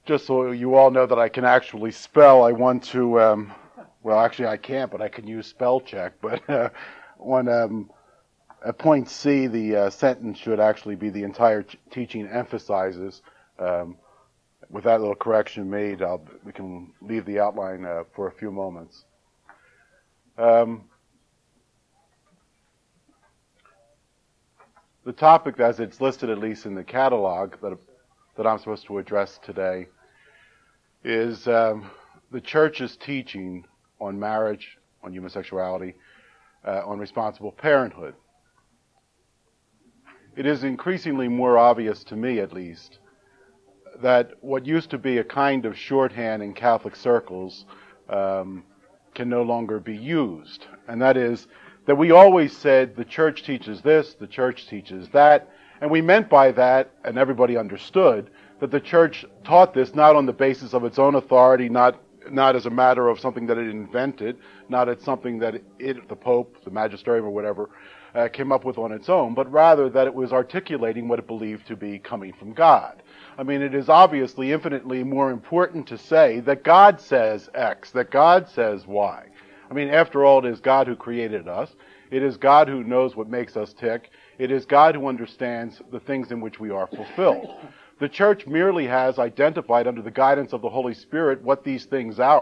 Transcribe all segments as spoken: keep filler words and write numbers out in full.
just so you all know that I can actually spell, I want to, um, well, actually I can't, but I can use spell check. But uh, on um, at point C, the uh, sentence should actually be the entire t- teaching emphasizes. Um, with that little correction made, I'll, we can leave the outline uh, for a few moments. Um, the topic, as it's listed at least in the catalog that, that I'm supposed to address today, is um, the church's teaching on marriage, on human sexuality, uh, on responsible parenthood. It is increasingly more obvious to me, at least, that what used to be a kind of shorthand in Catholic circles um, can no longer be used. And that is that we always said the church teaches this, the church teaches that, and we meant by that, and everybody understood, that the church taught this not on the basis of its own authority, not not as a matter of something that it invented, not as something that it, the Pope, the magisterium or whatever, uh, came up with on its own, but rather that it was articulating what it believed to be coming from God. I mean, it is obviously infinitely more important to say that God says X, that God says Y. I mean, after all, it is God who created us. It is God who knows what makes us tick. It is God who understands the things in which we are fulfilled. The church merely has identified under the guidance of the Holy Spirit what these things are,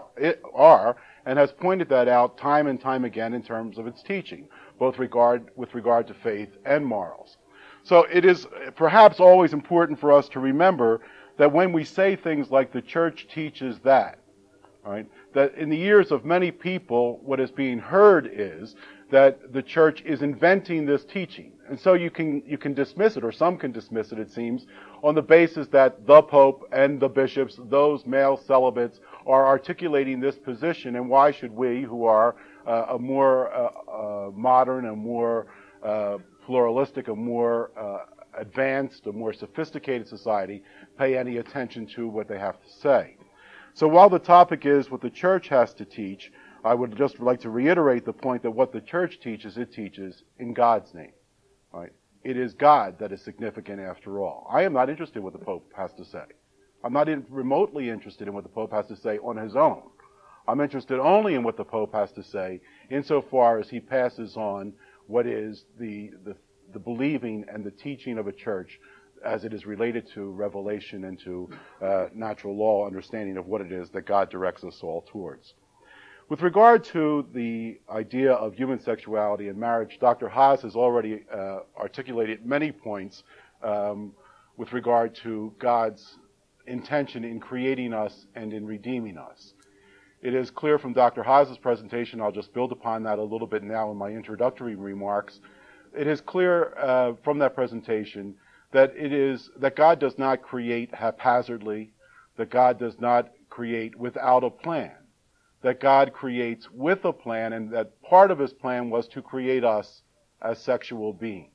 and has pointed that out time and time again in terms of its teaching, both regard, with regard to faith and morals. So it is perhaps always important for us to remember that when we say things like the church teaches that, right, that in the ears of many people what is being heard is that the church is inventing this teaching. And so you can you can dismiss it, or some can dismiss it, it seems, on the basis that the Pope and the bishops, those male celibates, are articulating this position, and why should we, who are uh, a more uh, uh, modern, a more uh, pluralistic, a more uh, advanced, a more sophisticated society, pay any attention to what they have to say? So while the topic is what the church has to teach, I would just like to reiterate the point that what the church teaches, it teaches in God's name. Right? It is God that is significant after all. I am not interested in what the Pope has to say. I'm not in, remotely interested in what the Pope has to say on his own. I'm interested only in what the Pope has to say insofar as he passes on what is the, the, the believing and the teaching of a church as it is related to revelation and to uh, natural law, understanding of what it is that God directs us all towards. With regard to the idea of human sexuality and marriage, Doctor Haas has already uh, articulated many points um, with regard to God's intention in creating us and in redeeming us. It is clear from Doctor Haas's presentation, I'll just build upon that a little bit now in my introductory remarks. It is clear uh, from that presentation that it is that God does not create haphazardly, that God does not create without a plan, that God creates with a plan, and that part of his plan was to create us as sexual beings.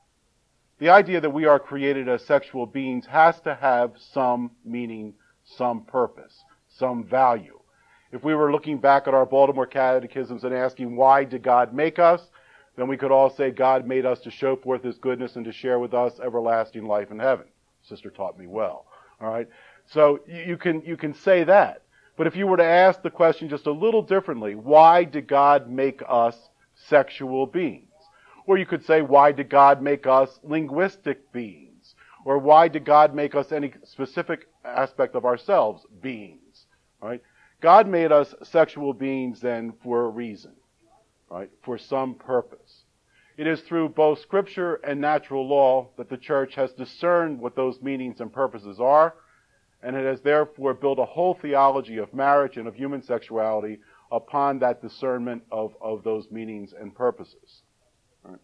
The idea that we are created as sexual beings has to have some meaning, some purpose, some value. If we were looking back at our Baltimore catechisms and asking, why did God make us? Then we could all say God made us to show forth his goodness and to share with us everlasting life in heaven. Sister taught me well. All right? So you can, you can say that. But if you were to ask the question just a little differently, why did God make us sexual beings? Or you could say, why did God make us linguistic beings? Or why did God make us any specific aspect of ourselves beings? Right? God made us sexual beings then for a reason, right? For some purpose. It is through both Scripture and natural law that the church has discerned what those meanings and purposes are, and it has therefore built a whole theology of marriage and of human sexuality upon that discernment of, of those meanings and purposes. Right.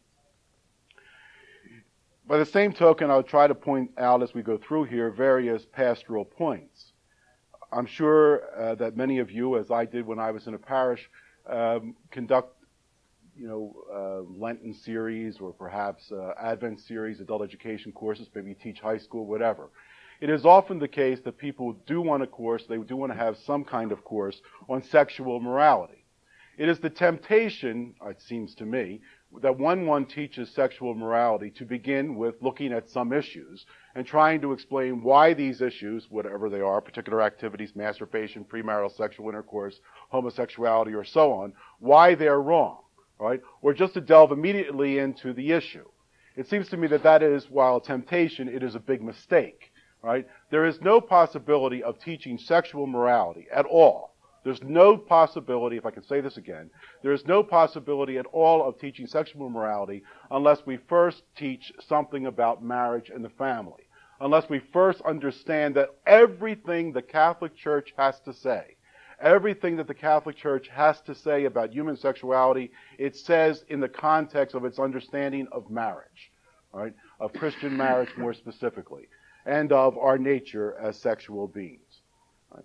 By the same token, I'll try to point out as we go through here various pastoral points. I'm sure uh, that many of you, as I did when I was in a parish, um, conduct you know, uh, Lenten series or perhaps uh, Advent series, adult education courses, maybe teach high school, whatever. It is often the case that people do want a course, they do want to have some kind of course on sexual morality. It is the temptation, it seems to me, that when one teaches sexual morality, to begin with looking at some issues and trying to explain why these issues, whatever they are, particular activities, masturbation, premarital sexual intercourse, homosexuality, or so on, why they're wrong, right? Or just to delve immediately into the issue. It seems to me that that is, while a temptation, it is a big mistake, right? There is no possibility of teaching sexual morality at all. There's no possibility, if I can say this again, there is no possibility at all of teaching sexual morality unless we first teach something about marriage and the family, unless we first understand that everything the Catholic Church has to say, everything that the Catholic Church has to say about human sexuality, it says in the context of its understanding of marriage, right? Of Christian marriage more specifically, and of our nature as sexual beings. Right?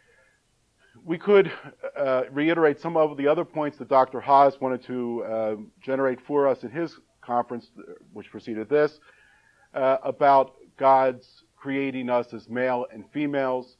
We could uh, reiterate some of the other points that Doctor Haas wanted to uh, generate for us in his conference, which preceded this, uh, about God's creating us as male and females,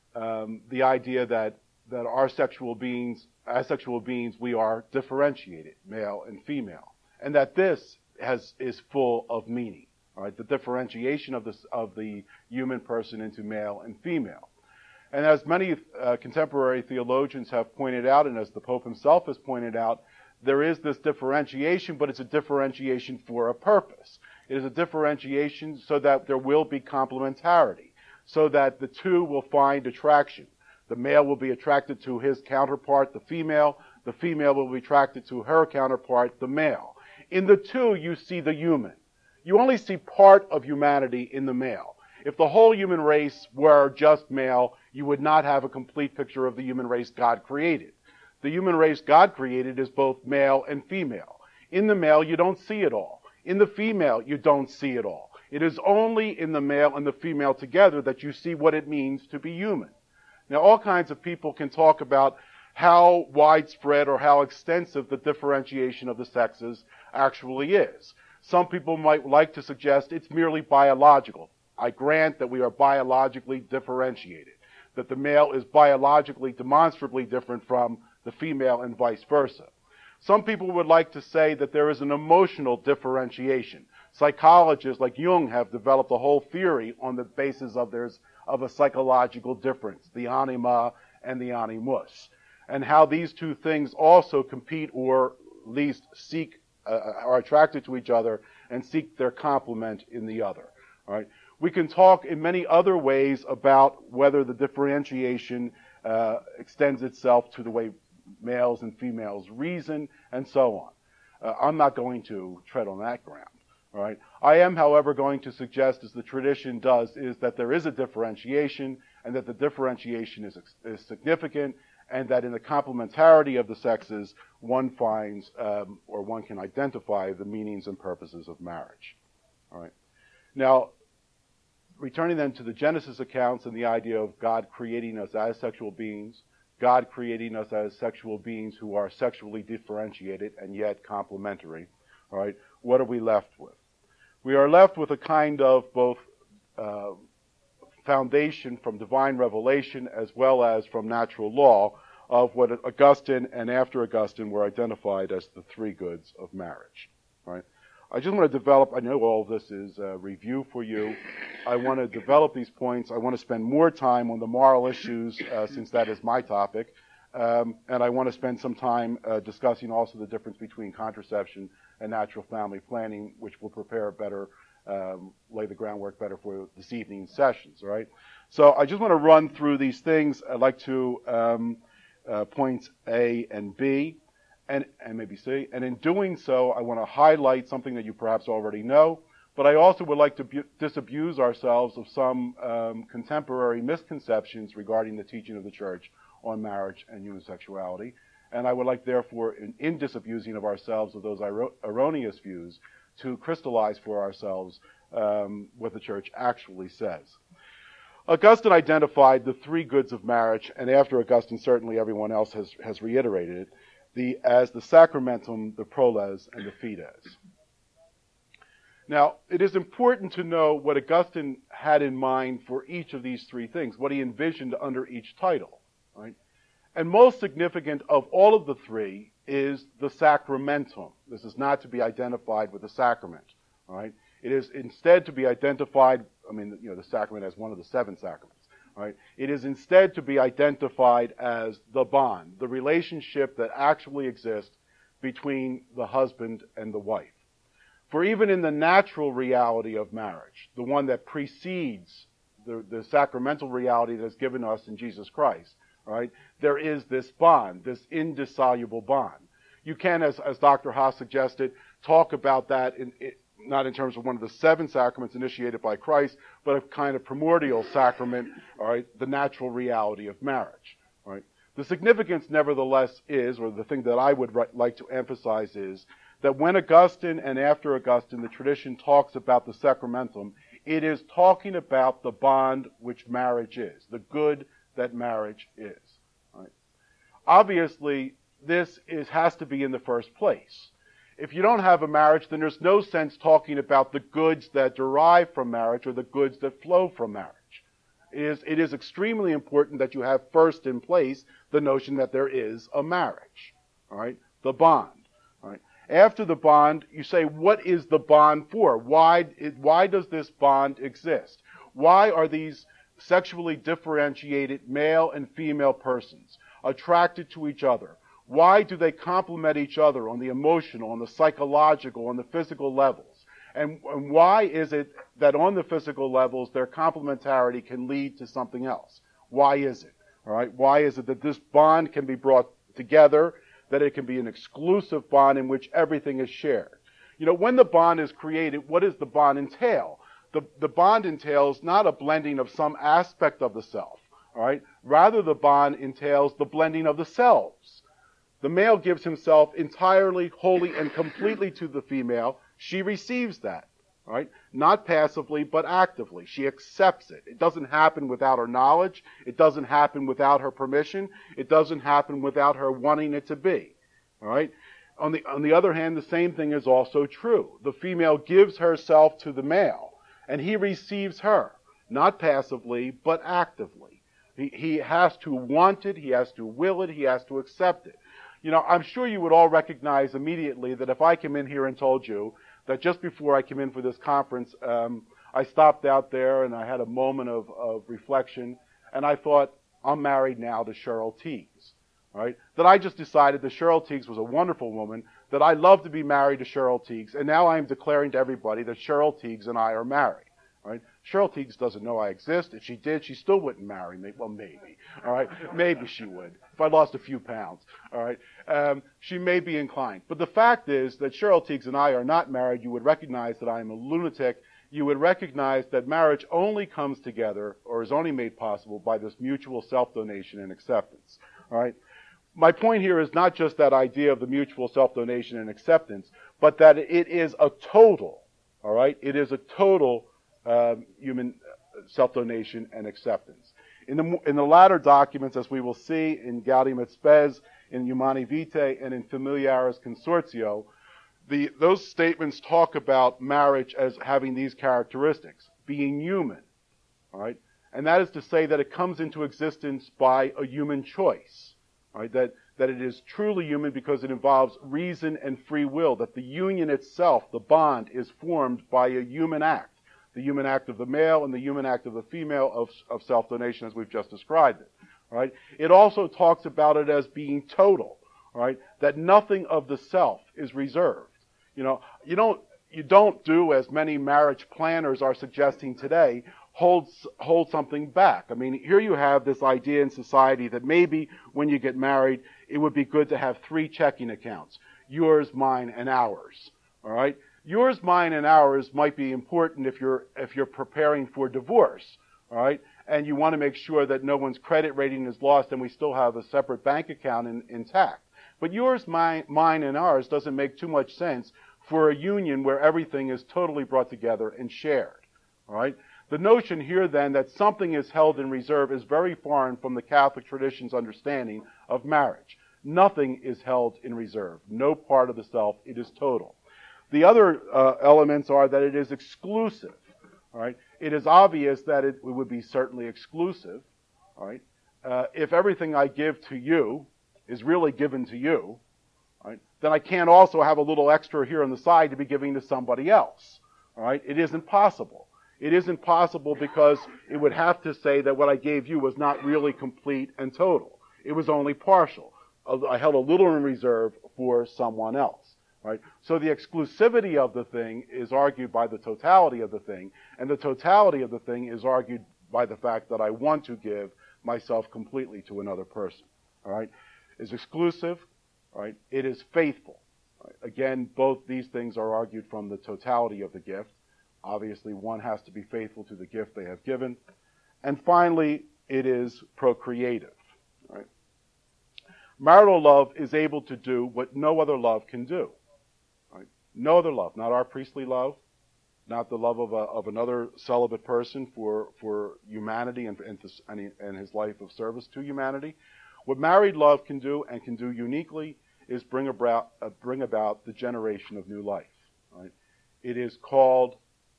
um, the idea that that our sexual beings, as sexual beings, we are differentiated, male and female, and that this has is full of meaning. All right, the differentiation of this of the human person into male and female, and as many uh, contemporary theologians have pointed out, and as the Pope himself has pointed out, there is this differentiation, but it's a differentiation for a purpose. It is a differentiation so that there will be complementarity, so that the two will find attraction. The male will be attracted to his counterpart, the female. The female will be attracted to her counterpart, the male. In the two, you see the human. You only see part of humanity in the male. If the whole human race were just male, you would not have a complete picture of the human race God created. The human race God created is both male and female. In the male, you don't see it all. In the female, you don't see it all. It is only in the male and the female together that you see what it means to be human. Now, all kinds of people can talk about how widespread or how extensive the differentiation of the sexes actually is. Some people might like to suggest it's merely biological. I grant that we are biologically differentiated, that the male is biologically demonstrably different from the female and vice versa. Some people would like to say that there is an emotional differentiation. Psychologists like Jung have developed a whole theory on the basis of there's of a psychological difference, the anima and the animus, and how these two things also compete or at least seek, uh, are attracted to each other and seek their complement in the other. All right? We can talk in many other ways about whether the differentiation uh, extends itself to the way males and females reason and so on. Uh, I'm not going to tread on that ground. All right. I am, however, going to suggest, as the tradition does, is that there is a differentiation, and that the differentiation is, is significant, and that in the complementarity of the sexes, one finds um, or one can identify the meanings and purposes of marriage. All right. Now, returning then to the Genesis accounts and the idea of God creating us as sexual beings, God creating us as sexual beings who are sexually differentiated and yet complementary. All right. What are we left with? We are left with a kind of both uh, foundation from divine revelation as well as from natural law of what Augustine and after Augustine were identified as the three goods of marriage. All right? I just want to develop, I know all this is a review for you. I want to develop these points. I want to spend more time on the moral issues uh, since that is my topic. Um, and I want to spend some time uh, discussing also the difference between contraception and natural family planning, which will prepare better, um, lay the groundwork better for this evening's sessions, all right? So I just want to run through these things. I'd like to um, uh, points A and B, and, and maybe C. And in doing so, I want to highlight something that you perhaps already know, but I also would like to bu- disabuse ourselves of some um, contemporary misconceptions regarding the teaching of the Church on marriage and human sexuality. And I would like, therefore, in, in disabusing of ourselves of those ero- erroneous views, to crystallize for ourselves um, what the Church actually says. Augustine identified the three goods of marriage, and after Augustine, certainly everyone else has, has reiterated it, the, as the sacramentum, the proles, and the fides. Now, it is important to know what Augustine had in mind for each of these three things, what he envisioned under each title. Right? And most significant of all of the three is the sacramentum. This is not to be identified with the sacrament, all right? It is instead to be identified, I mean, you know, the sacrament as one of the seven sacraments, all right? It is instead to be identified as the bond, the relationship that actually exists between the husband and the wife. For even in the natural reality of marriage, the one that precedes the, the sacramental reality that is given us in Jesus Christ, all right, there is this bond, this indissoluble bond. You can, as, as Doctor Haas suggested, talk about that in, in, not in terms of one of the seven sacraments initiated by Christ, but a kind of primordial sacrament, all right, the natural reality of marriage. All right. The significance, nevertheless, is, or the thing that I would ri- like to emphasize is, that when Augustine and after Augustine the tradition talks about the sacramentum, it is talking about the bond which marriage is, the good that marriage is. Right? Obviously, this is, has to be in the first place. If you don't have a marriage, then there's no sense talking about the goods that derive from marriage or the goods that flow from marriage. It is, it is extremely important that you have first in place the notion that there is a marriage, all right, the bond. All right. After the bond, you say, what is the bond for? Why, it, why does this bond exist? Why are these sexually differentiated male and female persons attracted to each other? Why do they complement each other on the emotional, on the psychological, on the physical levels? And, and why is it that on the physical levels their complementarity can lead to something else? Why is it? All right. Why is it that this bond can be brought together, that it can be an exclusive bond in which everything is shared? You know, when the bond is created, what does the bond entail? The, the bond entails not a blending of some aspect of the self, all right? Rather, the bond entails the blending of the selves. The male gives himself entirely, wholly, and completely to the female. She receives that, all right? Not passively, but actively. She accepts it. It doesn't happen without her knowledge. It doesn't happen without her permission. It doesn't happen without her wanting it to be, all right? On the, on the other hand, the same thing is also true. The female gives herself to the male, and he receives her, not passively, but actively. He, he has to want it. He has to will it. He has to accept it. You know, I'm sure you would all recognize immediately that if I came in here and told you that just before I came in for this conference, um, I stopped out there and I had a moment of, of reflection, and I thought, I'm married now to Cheryl Tiegs, right? That I just decided that Cheryl Tiegs was a wonderful woman, that I love to be married to Cheryl Tiegs, and now I'm declaring to everybody that Cheryl Tiegs and I are married, right? Cheryl Tiegs doesn't know I exist. If she did, she still wouldn't marry me. Well, maybe, all right? Maybe she would, if I lost a few pounds, all right? Um, she may be inclined. But the fact is that Cheryl Tiegs and I are not married. You would recognize that I am a lunatic. You would recognize that marriage only comes together, or is only made possible, by this mutual self-donation and acceptance, all right? My point here is not just that idea of the mutual self-donation and acceptance, but that it is a total, all right? It is a total Um, human self-donation and acceptance. In the, in the latter documents, as we will see in Gaudium et Spes, in Humani Vitae, and in Familiaris Consortio, the, those statements talk about marriage as having these characteristics, being human, all right? And that is to say that it comes into existence by a human choice, all right? That, that it is truly human because it involves reason and free will, that the union itself, the bond, is formed by a human act. The human act of the male and the human act of the female of, of self-donation, as we've just described it. All right? It also talks about it as being total, all right? That nothing of the self is reserved. You know, you don't, you don't do, as many marriage planners are suggesting today, hold, hold something back. I mean, here you have this idea in society that maybe when you get married, it would be good to have three checking accounts, yours, mine, and ours, all right? Yours, mine, and ours might be important if you're if you're preparing for divorce, all right? And you want to make sure that no one's credit rating is lost and we still have a separate bank account in, intact. But yours, mine, mine, and ours doesn't make too much sense for a union where everything is totally brought together and shared, all right? The notion here, then, that something is held in reserve is very foreign from the Catholic tradition's understanding of marriage. Nothing is held in reserve. No part of the self. It is total. The other uh, elements are that it is exclusive, all right? It is obvious that it would be certainly exclusive, all right? Uh, if everything I give to you is really given to you, right, then I can't also have a little extra here on the side to be giving to somebody else. All right? It isn't possible. It isn't possible because it would have to say that what I gave you was not really complete and total. It was only partial. I held a little in reserve for someone else. Right? So the exclusivity of the thing is argued by the totality of the thing, and the totality of the thing is argued by the fact that I want to give myself completely to another person. All right? It's exclusive. Right? It is faithful. Right? Again, both these things are argued from the totality of the gift. Obviously, one has to be faithful to the gift they have given. And finally, it is procreative. Right? Marital love is able to do what no other love can do. Right? No other love, not our priestly love, not the love of, a, of another celibate person for, for humanity and, and, and, and his life of service to humanity. What married love can do, and can do uniquely, is bring about, uh, bring about the generation of new life. Right? It is called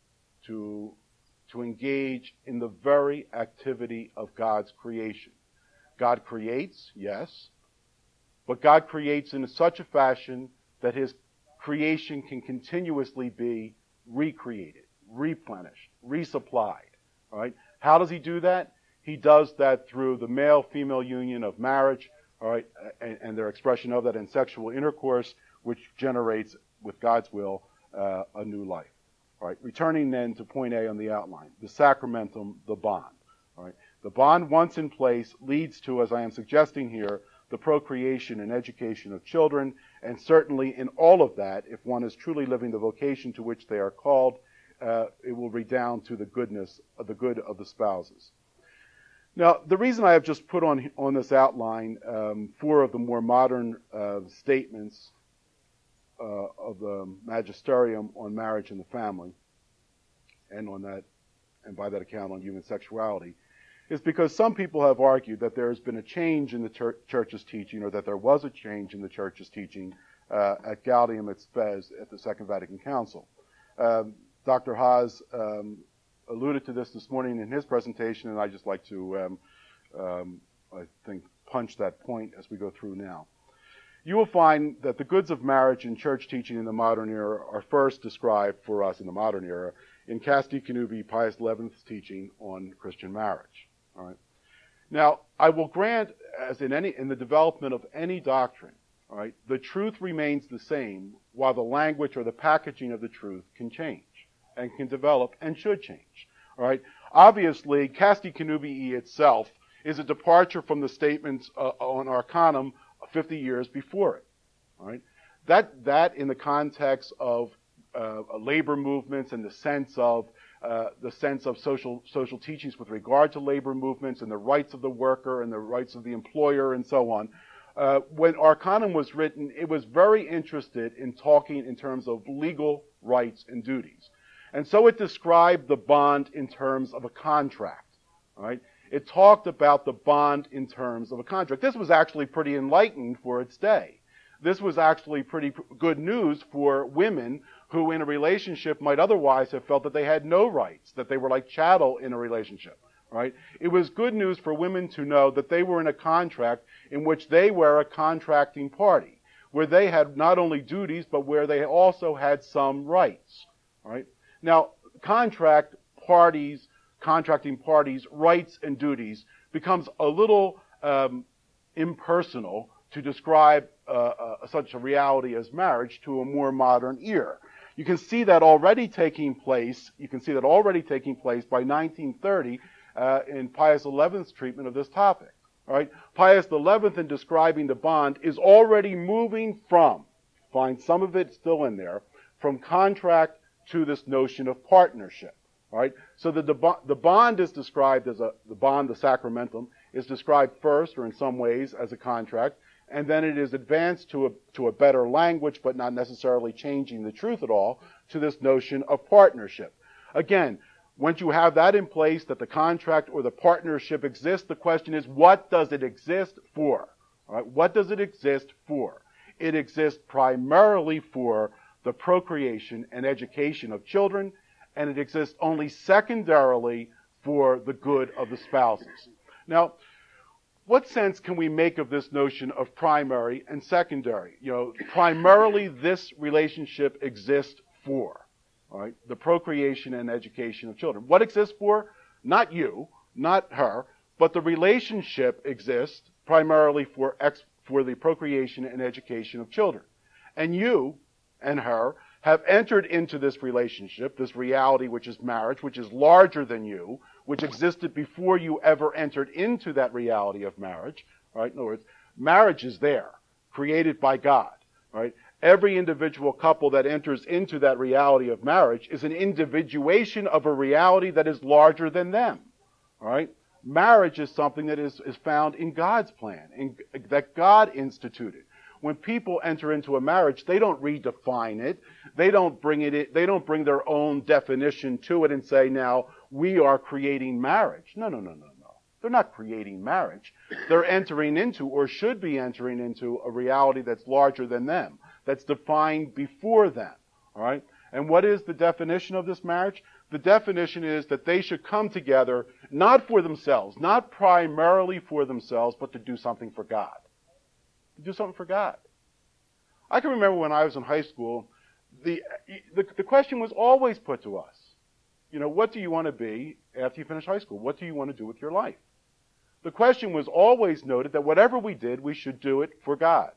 to, to engage in the very activity of God's creation. God creates, yes, but God creates in such a fashion that his creation can continuously be recreated, replenished, resupplied. All right? How does he do that? He does that through the male-female union of marriage, all right, and, and their expression of that in sexual intercourse, which generates, with God's will, uh, a new life. All right? Returning then to point A on the outline, the sacramentum, the bond. All right? The bond, once in place, leads to, as I am suggesting here, the procreation and education of children, and certainly in all of that, if one is truly living the vocation to which they are called, uh, it will redound to the goodness of the good of the spouses. Now, the reason I have just put on on this outline um, four of the more modern uh, statements uh, of the magisterium on marriage and the family, and on that, and by that account on human sexuality, is because some people have argued that there has been a change in the church, church's teaching, or that there was a change in the church's teaching uh, at Gaudium et Spes at the Second Vatican Council. Um, Doctor Haas um, alluded to this this morning in his presentation, and I'd just like to, um, um, I think, punch that point as we go through now. You will find that the goods of marriage in church teaching in the modern era are first described for us in the modern era in Casti Connubii, Pius the eleventh's teaching on Christian marriage. All right. Now, I will grant, as in any in the development of any doctrine, all right, the truth remains the same, while the language or the packaging of the truth can change and can develop and should change. All right. Obviously, Casti Connubii itself is a departure from the statements uh, on Arcanum fifty years before it. All right. That that in the context of uh, labor movements and the sense of Uh, the sense of social social teachings with regard to labor movements and the rights of the worker and the rights of the employer and so on. Uh, when Arcanum was written, it was very interested in talking in terms of legal rights and duties. And so it described the bond in terms of a contract. All right? It talked about the bond in terms of a contract. This was actually pretty enlightened for its day. This was actually pretty good news for women who in a relationship might otherwise have felt that they had no rights, that they were like chattel in a relationship, right? It was good news for women to know that they were in a contract in which they were a contracting party, where they had not only duties, but where they also had some rights, right? Now, contract parties, contracting parties, rights and duties becomes a little um, impersonal to describe uh, uh, such a reality as marriage to a more modern ear. You can see that already taking place. You can see that already taking place by nineteen thirty uh, in Pius the eleventh's treatment of this topic. All right, Pius the eleventh, in describing the bond, is already moving from, find some of it still in there, from contract to this notion of partnership. All right, so the the bond is described as a the bond, the sacramentum, is described first, or in some ways, as a contract. And then it is advanced to a, to a better language, but not necessarily changing the truth at all, to this notion of partnership. Again, once you have that in place, that the contract or the partnership exists, the question is, what does it exist for? All right, what does it exist for? It exists primarily for the procreation and education of children, and it exists only secondarily for the good of the spouses. Now, what sense can we make of this notion of primary and secondary? You know, primarily this relationship exists for, all right, the procreation and education of children. What exists for? Not you, not her, but the relationship exists primarily for ex, for the procreation and education of children. And you and her have entered into this relationship, this reality which is marriage, which is larger than you, which existed before you ever entered into that reality of marriage. Right? In other words, marriage is there, created by God. Right? Every individual couple that enters into that reality of marriage is an individuation of a reality that is larger than them. Right? Marriage is something that is, is found in God's plan, in, that God instituted. When people enter into a marriage, they don't redefine it. They don't bring it in, they don't bring their own definition to it and say, now, we are creating marriage. No, no, no, no, no. They're not creating marriage. They're entering into, or should be entering into, a reality that's larger than them, that's defined before them. All right? And what is the definition of this marriage? The definition is that they should come together not for themselves, not primarily for themselves, but to do something for God. To do something for God. I can remember when I was in high school, the, the, the question was always put to us. You know, what do you want to be after you finish high school? What do you want to do with your life? The question was always noted that whatever we did, we should do it for God.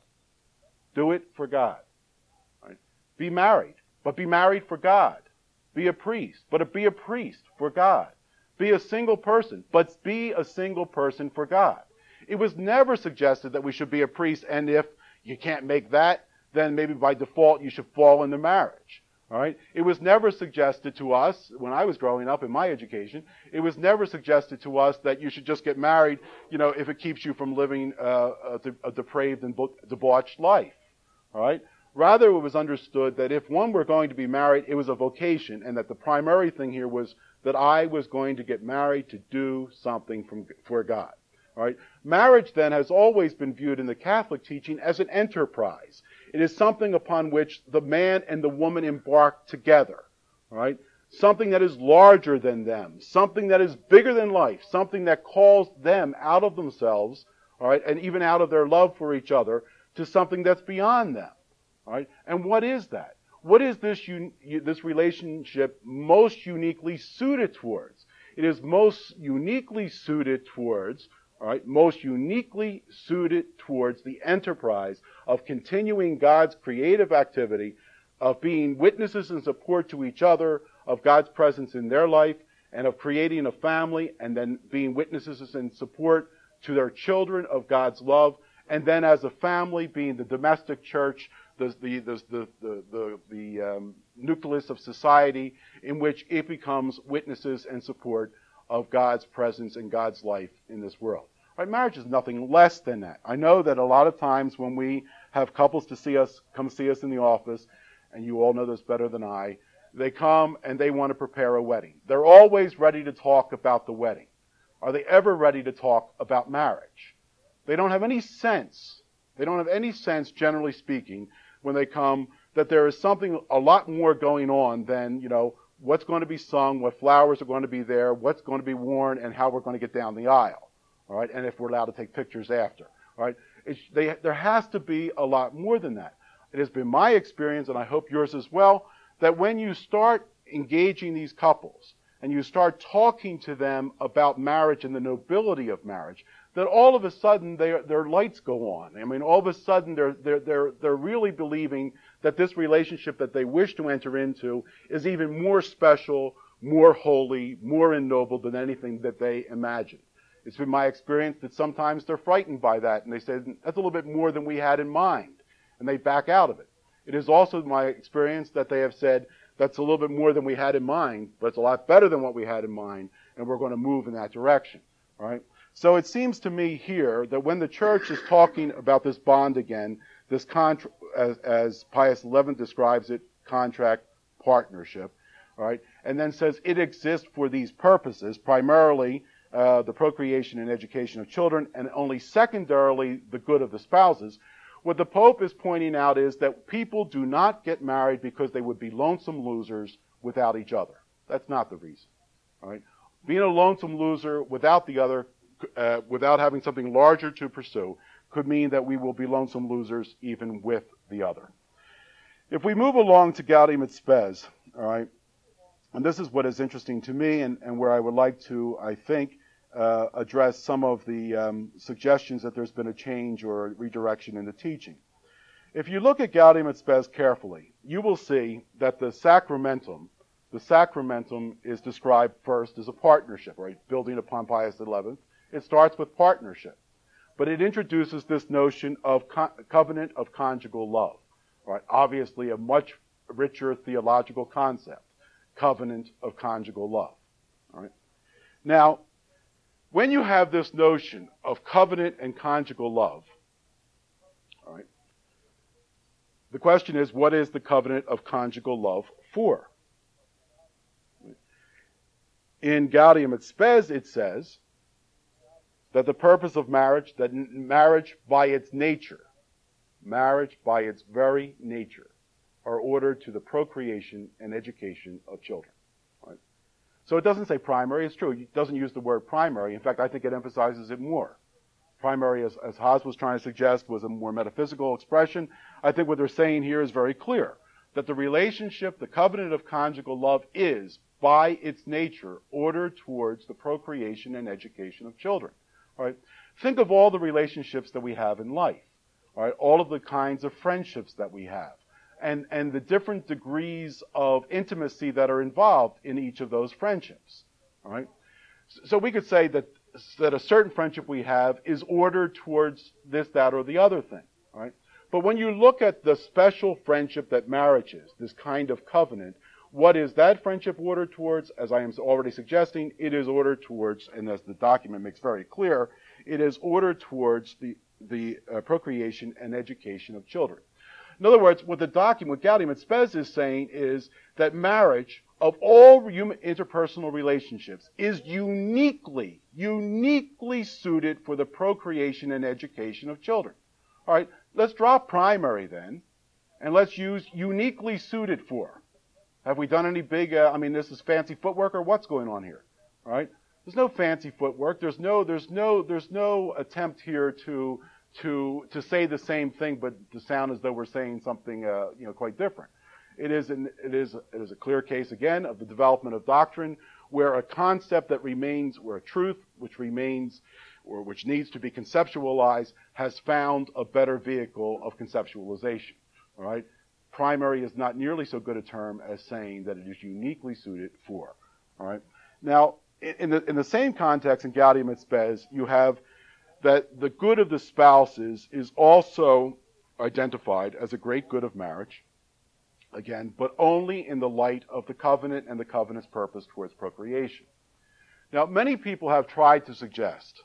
Do it for God. Right? Be married, but be married for God. Be a priest, but be a priest for God. Be a single person, but be a single person for God. It was never suggested that we should be a priest, and if you can't make that, then maybe by default you should fall into marriage. All right? It was never suggested to us, when I was growing up in my education, it was never suggested to us that you should just get married, you know, if it keeps you from living uh, a, a depraved and debauched life. All right? Rather, it was understood that if one were going to be married, it was a vocation, and that the primary thing here was that I was going to get married to do something from, for God. All right? Marriage, then, has always been viewed in the Catholic teaching as an enterprise. It is something upon which the man and the woman embark together. All right? Something that is larger than them. Something that is bigger than life. Something that calls them out of themselves, all right, and even out of their love for each other, to something that's beyond them. All right? And what is that? What is this, un- this relationship most uniquely suited towards? It is most uniquely suited towards, all right, most uniquely suited towards the enterprise of continuing God's creative activity, of being witnesses and support to each other, of God's presence in their life, and of creating a family, and then being witnesses and support to their children of God's love, and then as a family being the domestic church, the the the the the, the, the um, nucleus of society in which it becomes witnesses and support of God's presence and God's life in this world. Right? Marriage is nothing less than that. I know that a lot of times when we have couples to see us, come see us in the office, and you all know this better than I, they come and they want to prepare a wedding. They're always ready to talk about the wedding. Are they ever ready to talk about marriage? They don't have any sense, they don't have any sense, generally speaking, when they come, that there is something a lot more going on than, you know, what's going to be sung, what flowers are going to be there, what's going to be worn, and how we're going to get down the aisle. All right, and if we're allowed to take pictures after. All right, it's, they, there has to be a lot more than that. It has been my experience, and I hope yours as well, that when you start engaging these couples and you start talking to them about marriage and the nobility of marriage, that all of a sudden they, their lights go on. I mean, all of a sudden they're they're they're they're really believing that this relationship that they wish to enter into is even more special, more holy, more ennobled than anything that they imagined. It's been my experience that sometimes they're frightened by that, and they say, that's a little bit more than we had in mind, and they back out of it. It is also my experience that they have said, that's a little bit more than we had in mind, but it's a lot better than what we had in mind, and we're going to move in that direction. All right? So it seems to me here that when the church is talking about this bond again, this contra- as, as Pius the eleventh describes it, contract partnership, all right, and then says it exists for these purposes, primarily Uh, the procreation and education of children, and only secondarily the good of the spouses. What the Pope is pointing out is that people do not get married because they would be lonesome losers without each other. That's not the reason. All right? Being a lonesome loser without the other uh, without having something larger to pursue, could mean that we will be lonesome losers even with the other. If we move along to Gaudium et Spes, all right, and this is what is interesting to me and, and where I would like to, I think, uh, address some of the um, suggestions that there's been a change or redirection in the teaching. If you look at Gaudium et Spes carefully, you will see that the sacramentum, the sacramentum is described first as a partnership, right? Building upon Pius the eleventh. It starts with partnership. But it introduces this notion of co- covenant of conjugal love, right? Obviously a much richer theological concept, covenant of conjugal love, all right? Now, when you have this notion of covenant and conjugal love, all right, the question is, what is the covenant of conjugal love for? In Gaudium et Spes, it says that the purpose of marriage, that marriage by its nature, marriage by its very nature, are ordered to the procreation and education of children. Right? So it doesn't say primary. It's true. It doesn't use the word primary. In fact, I think it emphasizes it more. Primary, as, as Haas was trying to suggest, was a more metaphysical expression. I think what they're saying here is very clear, that the relationship, the covenant of conjugal love is, by its nature, ordered towards the procreation and education of children. All right? Think of all the relationships that we have in life, all right? All of the kinds of friendships that we have, and, and the different degrees of intimacy that are involved in each of those friendships. All right? So we could say that, that a certain friendship we have is ordered towards this, that, or the other thing. All right? But when you look at the special friendship that marriage is, this kind of covenant, what is that friendship ordered towards? As I am already suggesting, it is ordered towards, and as the document makes very clear, it is ordered towards the, the uh, procreation and education of children. In other words, what the document, what Gaudium et Spes is saying is that marriage, of all human interpersonal relationships, is uniquely, uniquely suited for the procreation and education of children. All right, let's drop primary then, and let's use uniquely suited for. Have we done any big, uh, I mean, this is fancy footwork, or what's going on here? All right? There's no fancy footwork. There's no, there's no, there's no attempt here to, to, to say the same thing, but to sound as though we're saying something, uh, you know, quite different. It is, an, it is, it is a clear case again of the development of doctrine, where a concept that remains, where a truth which remains, or which needs to be conceptualized, has found a better vehicle of conceptualization. All right? Primary is not nearly so good a term as saying that it is uniquely suited for. All right. Now, in the in the same context in Gaudium et Spes, you have that the good of the spouses is also identified as a great good of marriage. Again, but only in the light of the covenant and the covenant's purpose towards procreation. Now, many people have tried to suggest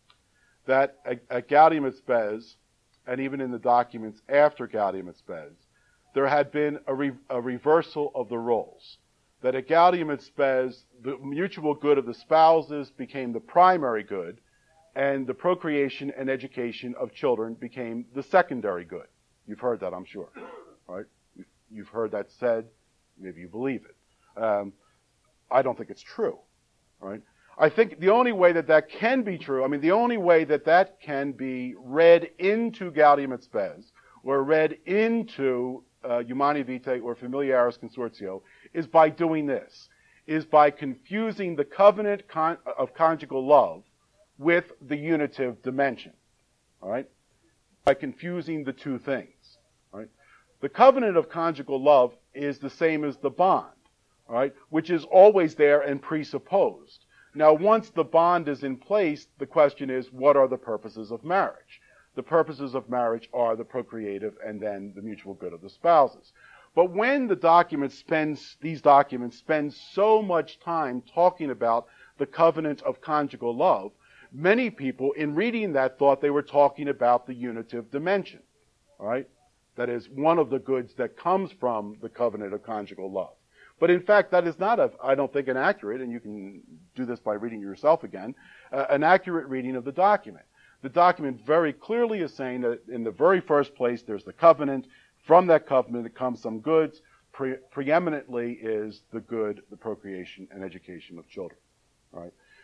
that at, at Gaudium et Spes, and even in the documents after Gaudium et Spes, there had been a, re, a reversal of the roles. That at Gaudium et Spes, the mutual good of the spouses became the primary good, and the procreation and education of children became the secondary good. You've heard that, I'm sure. Right? You've heard that said. Maybe you believe it. Um, I don't think it's true. Right? I think the only way that that can be true, I mean, the only way that that can be read into Gaudium et Spes, or read into Uh, Humanae Vitae or Familiaris Consortio, is by doing this, is by confusing the covenant con- of conjugal love with the unitive dimension, all right? By confusing the two things, all right? The covenant of conjugal love is the same as the bond, all right, which is always there and presupposed. Now, once the bond is in place, the question is, what are the purposes of marriage? The purposes of marriage are the procreative and then the mutual good of the spouses. But when the document spends, these documents spend so much time talking about the covenant of conjugal love, many people in reading that thought they were talking about the unitive dimension. All right? That is one of the goods that comes from the covenant of conjugal love. But in fact, that is not, a, I don't think, an accurate, and you can do this by reading it yourself again, uh, an accurate reading of the document. The document very clearly is saying that in the very first place, there's the covenant. From that covenant comes some goods. Pre- preeminently is the good, the procreation and education of children. All right.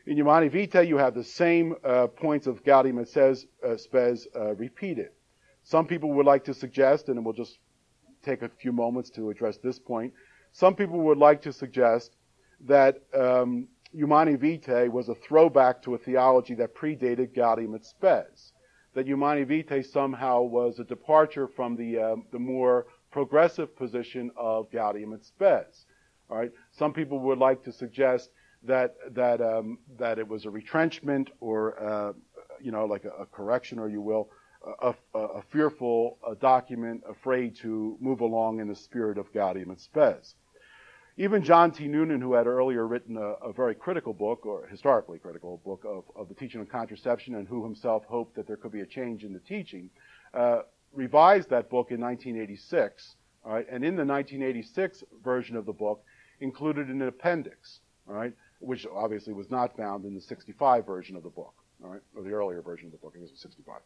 In Humani Vitae, you have the same uh, points of Gaudium et Spes, uh, spes uh, repeated. Some people would like to suggest, and we'll just take a few moments to address this point, some people would like to suggest that um, Humani Vitae was a throwback to a theology that predated Gaudium et Spes, that Humani Vitae somehow was a departure from the, um, the more progressive position of Gaudium et Spes. All right? Some people would like to suggest that that um, that it was a retrenchment or uh, you know like a, a correction, or you will, a, a, a fearful a document afraid to move along in the spirit of Gaudium et Spes. Even John T. Noonan, who had earlier written a, a very critical book, or historically critical book, of, of the teaching of contraception, and who himself hoped that there could be a change in the teaching, uh, revised that book in nineteen eighty-six, all right, and in the nineteen eighty-six version of the book included an appendix, all right, which obviously was not found in the sixty-five version of the book, all right, or the earlier version of the book. I guess it was sixty-five.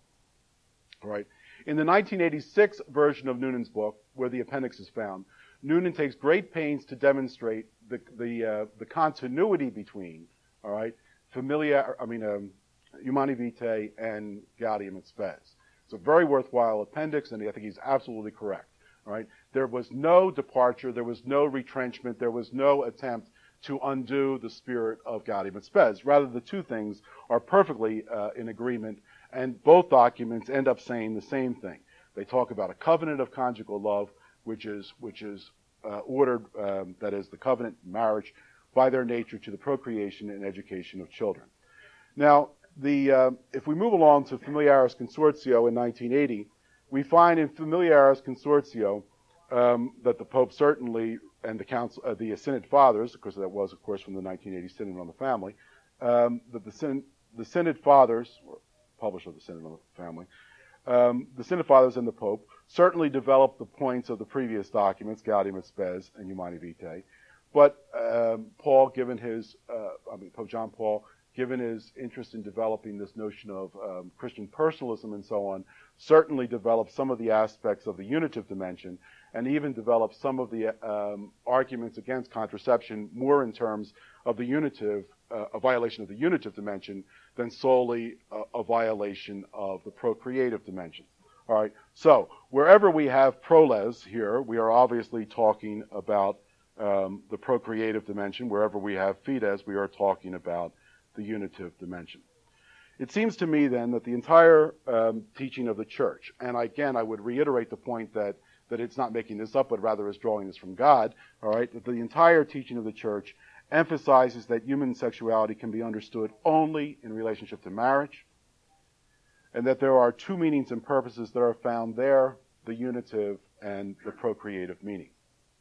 All right. In the nineteen eighty-six version of Noonan's book, where the appendix is found, Noonan takes great pains to demonstrate the the uh, the continuity between, all right, familiar, I mean, um, Humani Vitae and Gaudium et Spes. It's a very worthwhile appendix, and I think he's absolutely correct. All right, there was no departure, there was no retrenchment, there was no attempt to undo the spirit of Gaudium et Spes. Rather, the two things are perfectly uh, in agreement, and both documents end up saying the same thing. They talk about a covenant of conjugal love, which is which is uh, ordered, um, that is, the covenant marriage, by their nature to the procreation and education of children. Now, the uh, if we move along to Familiaris Consortio in nineteen eighty, we find in Familiaris Consortio um, that the Pope certainly, and the council, uh, the Synod Fathers, because that was, of course, from the nineteen eighty Synod on the Family, um, that the, Syn- the Synod Fathers, or publisher of the Synod on the Family, um, the Synod Fathers and the Pope certainly developed the points of the previous documents, Gaudium et Spes and Humani Vitae, but um, Paul, given his, uh, I mean, Pope John Paul, given his interest in developing this notion of um, Christian personalism and so on, certainly developed some of the aspects of the unitive dimension, and even developed some of the um, arguments against contraception more in terms of the unitive, uh, a violation of the unitive dimension than solely a, a violation of the procreative dimension. All right. So wherever we have proles here, we are obviously talking about um, the procreative dimension. Wherever we have fides, we are talking about the unitive dimension. It seems to me then that the entire um, teaching of the church, and again I would reiterate the point that that it's not making this up, but rather is drawing this from God, all right, that the entire teaching of the church emphasizes that human sexuality can be understood only in relationship to marriage, and that there are two meanings and purposes that are found there, the unitive and the procreative meaning.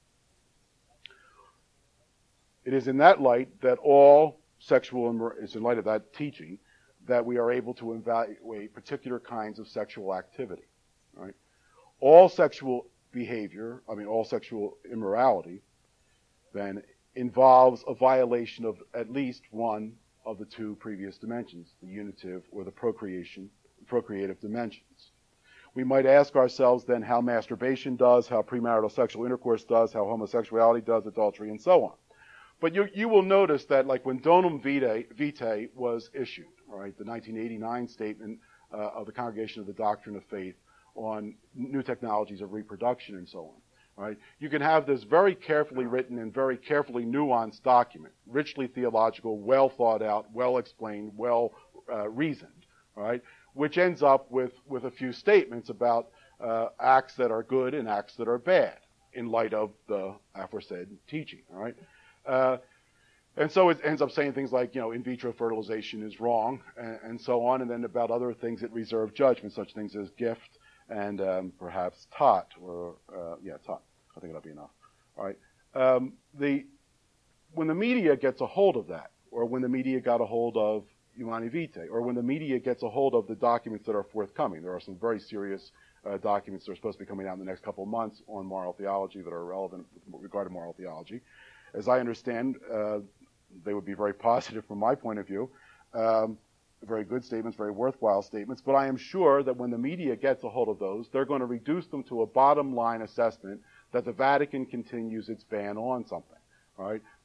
It is in that light that all sexual, it's in light of that teaching, that we are able to evaluate particular kinds of sexual activity, right? All sexual behavior, I mean all sexual immorality, then involves a violation of at least one of the two previous dimensions, the unitive or the procreation, procreative dimensions. We might ask ourselves then how masturbation does, how premarital sexual intercourse does, how homosexuality does, adultery, and so on. But you, you will notice that, like when Donum Vitae, Vitae was issued, all right, the nineteen eighty-nine statement uh, of the Congregation of the Doctrine of Faith on new technologies of reproduction and so on, right? You can have this very carefully written and very carefully nuanced document, richly theological, well thought out, well explained, well uh, reasoned, all right, which ends up with, with a few statements about uh, acts that are good and acts that are bad in light of the aforesaid teaching, all right? Uh, and so it ends up saying things like, you know, in vitro fertilization is wrong, and, and so on, and then about other things that reserve judgment, such things as gift and um, perhaps tot, or, uh, yeah, tot. I think that'll be enough. All right. Um, the, when the media gets a hold of that, or when the media got a hold of Humani Vitae, or when the media gets a hold of the documents that are forthcoming, there are some very serious uh, documents that are supposed to be coming out in the next couple of months on moral theology that are relevant with regard to moral theology. As I understand, uh, they would be very positive from my point of view. Um, very good statements, very worthwhile statements, but I am sure that when the media gets a hold of those, they're going to reduce them to a bottom line assessment that the Vatican continues its ban on something, all right?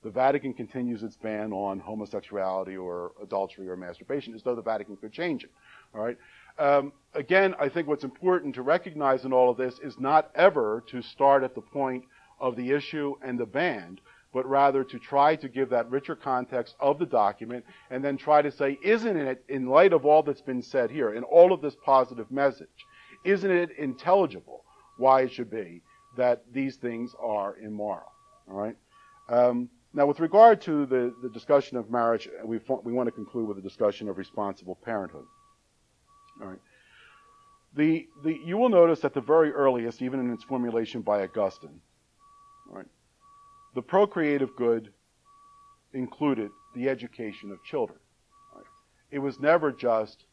The Vatican continues its ban on homosexuality or adultery or masturbation as though the Vatican could change it. All right. Um, again, I think what's important to recognize in all of this is not ever to start at the point of the issue and the ban, but rather to try to give that richer context of the document and then try to say, isn't it, in light of all that's been said here, in all of this positive message, isn't it intelligible why it should be that these things are immoral? All right. Um, now, with regard to the, the discussion of marriage, we, we want to conclude with a discussion of responsible parenthood. All right. The, the, you will notice at the very earliest, even in its formulation by Augustine, all right, the procreative good included the education of children. Right? It was never just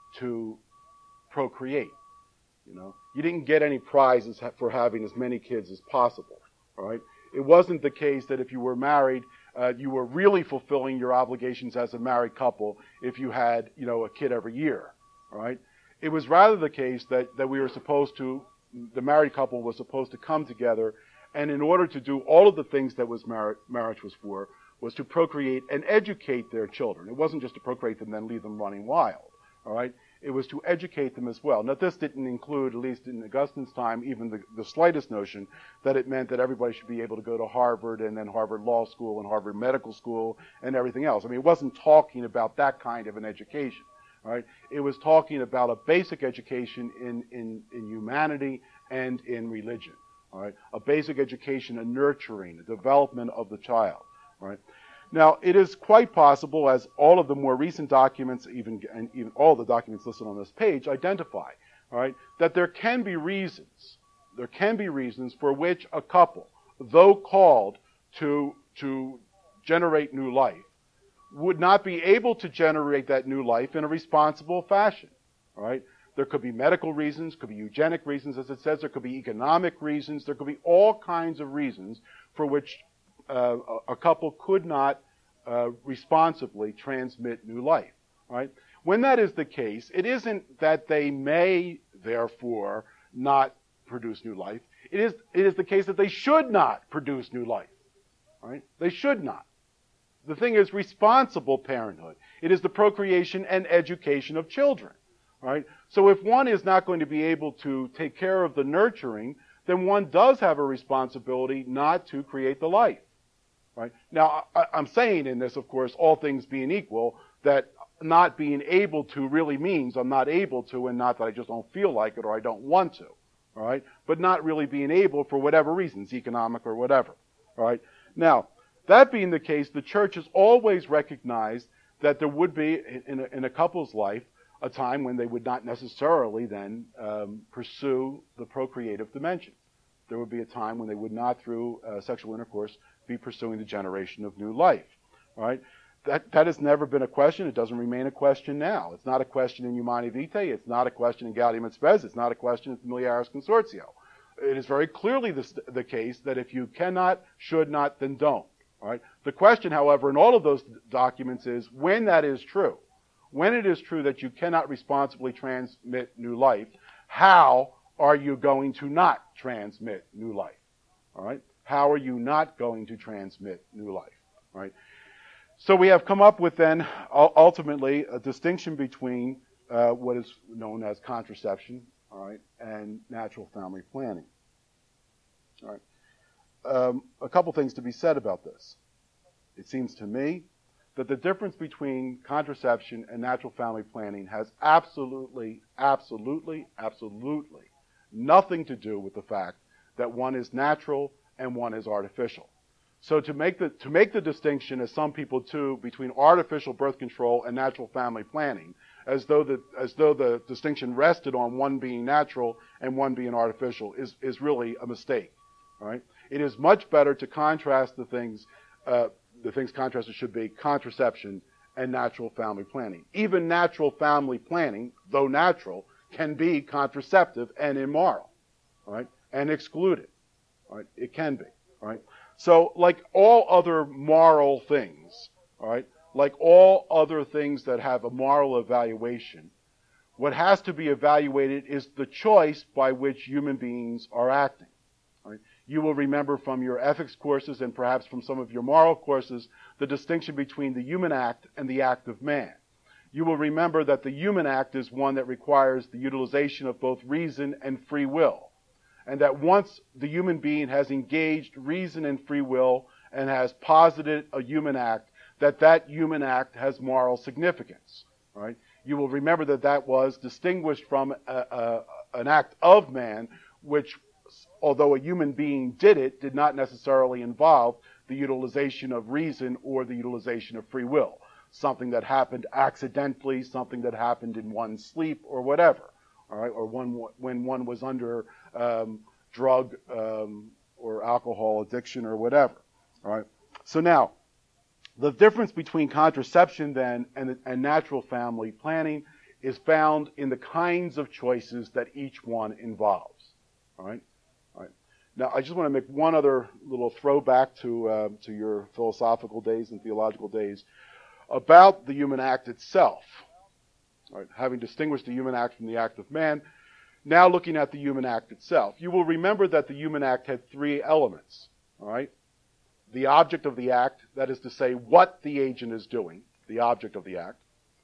to procreate. You know, you didn't get any prizes for having as many kids as possible. All right. It wasn't the case that if you were married, uh, you were really fulfilling your obligations as a married couple if you had, you know, a kid every year. All right. It was rather the case that that we were supposed to, the married couple was supposed to come together, and in order to do all of the things that was mar- marriage was for, was to procreate and educate their children. It wasn't just to procreate them and then leave them running wild. All right. It was to educate them as well. Now, this didn't include, at least in Augustine's time, even the, the slightest notion that it meant that everybody should be able to go to Harvard and then Harvard Law School and Harvard Medical School and everything else. I mean, it wasn't talking about that kind of an education. All right? It was talking about a basic education in, in, in humanity and in religion. All right? A basic education, a nurturing, a development of the child. All right? Now, it is quite possible, as all of the more recent documents, even and even all the documents listed on this page, identify, all right, that there can be reasons, there can be reasons for which a couple, though called to to generate new life, would not be able to generate that new life in a responsible fashion. All right, there could be medical reasons, could be eugenic reasons, as it says, there could be economic reasons, there could be all kinds of reasons for which Uh, a couple could not uh, responsibly transmit new life. Right? When that is the case, it isn't that they may, therefore, not produce new life. It is, it is the case that they should not produce new life. Right? They should not. The thing is responsible parenthood. It is the procreation and education of children. Right? So if one is not going to be able to take care of the nurturing, then one does have a responsibility not to create the life. Right? Now, I, I'm saying in this, of course, all things being equal, that not being able to really means I'm not able to, and not that I just don't feel like it or I don't want to. All right? But not really being able for whatever reasons, economic or whatever. All right? Now, that being the case, the church has always recognized that there would be, in a, in a couple's life, a time when they would not necessarily then um, pursue the procreative dimension. There would be a time when they would not, through uh, sexual intercourse, be pursuing the generation of new life. All right? That, that has never been a question. It doesn't remain a question now. It's not a question in Humanae Vitae. It's not a question in Gaudium et Spes. It's not a question in Familiaris Consortio. It is very clearly the, the case that if you cannot, should not, then don't. All right? The question, however, in all of those documents is when that is true, when it is true that you cannot responsibly transmit new life, how are you going to not transmit new life? All right? How are you not going to transmit new life? All right? So we have come up with then, ultimately, a distinction between uh, what is known as contraception, all right, and natural family planning. All right? Um, a couple things to be said about this. It seems to me that the difference between contraception and natural family planning has absolutely, absolutely, absolutely nothing to do with the fact that one is natural and one is artificial. So to make the to make the distinction, as some people do, between artificial birth control and natural family planning, as though the as though the distinction rested on one being natural and one being artificial, is is really a mistake. All right, it is much better to contrast the things. Uh, the things contrasted should be contraception and natural family planning. Even natural family planning, though natural, can be contraceptive and immoral, all right, and excluded. All right, it can be. All right. So, like all other moral things, all right, like all other things that have a moral evaluation, what has to be evaluated is the choice by which human beings are acting. All right? You will remember from your ethics courses and perhaps from some of your moral courses the distinction between the human act and the act of man. You will remember that the human act is one that requires the utilization of both reason and free will, and that once the human being has engaged reason and free will and has posited a human act, that that human act has moral significance. Right? You will remember that that was distinguished from a, a, an act of man, which, although a human being did it, did not necessarily involve the utilization of reason or the utilization of free will. Something that happened accidentally, something that happened in one's sleep, or whatever. All right, or one, when one was under um, drug um, or alcohol addiction or whatever. All right. So now, the difference between contraception then and, and natural family planning is found in the kinds of choices that each one involves. All right. All right. Now, I just want to make one other little throwback to uh, to your philosophical days and theological days about the human act itself. All right. Having distinguished the human act from the act of man, now looking at the human act itself, you will remember that the human act had three elements. All right. The object of the act, that is to say, what the agent is doing, the object of the act.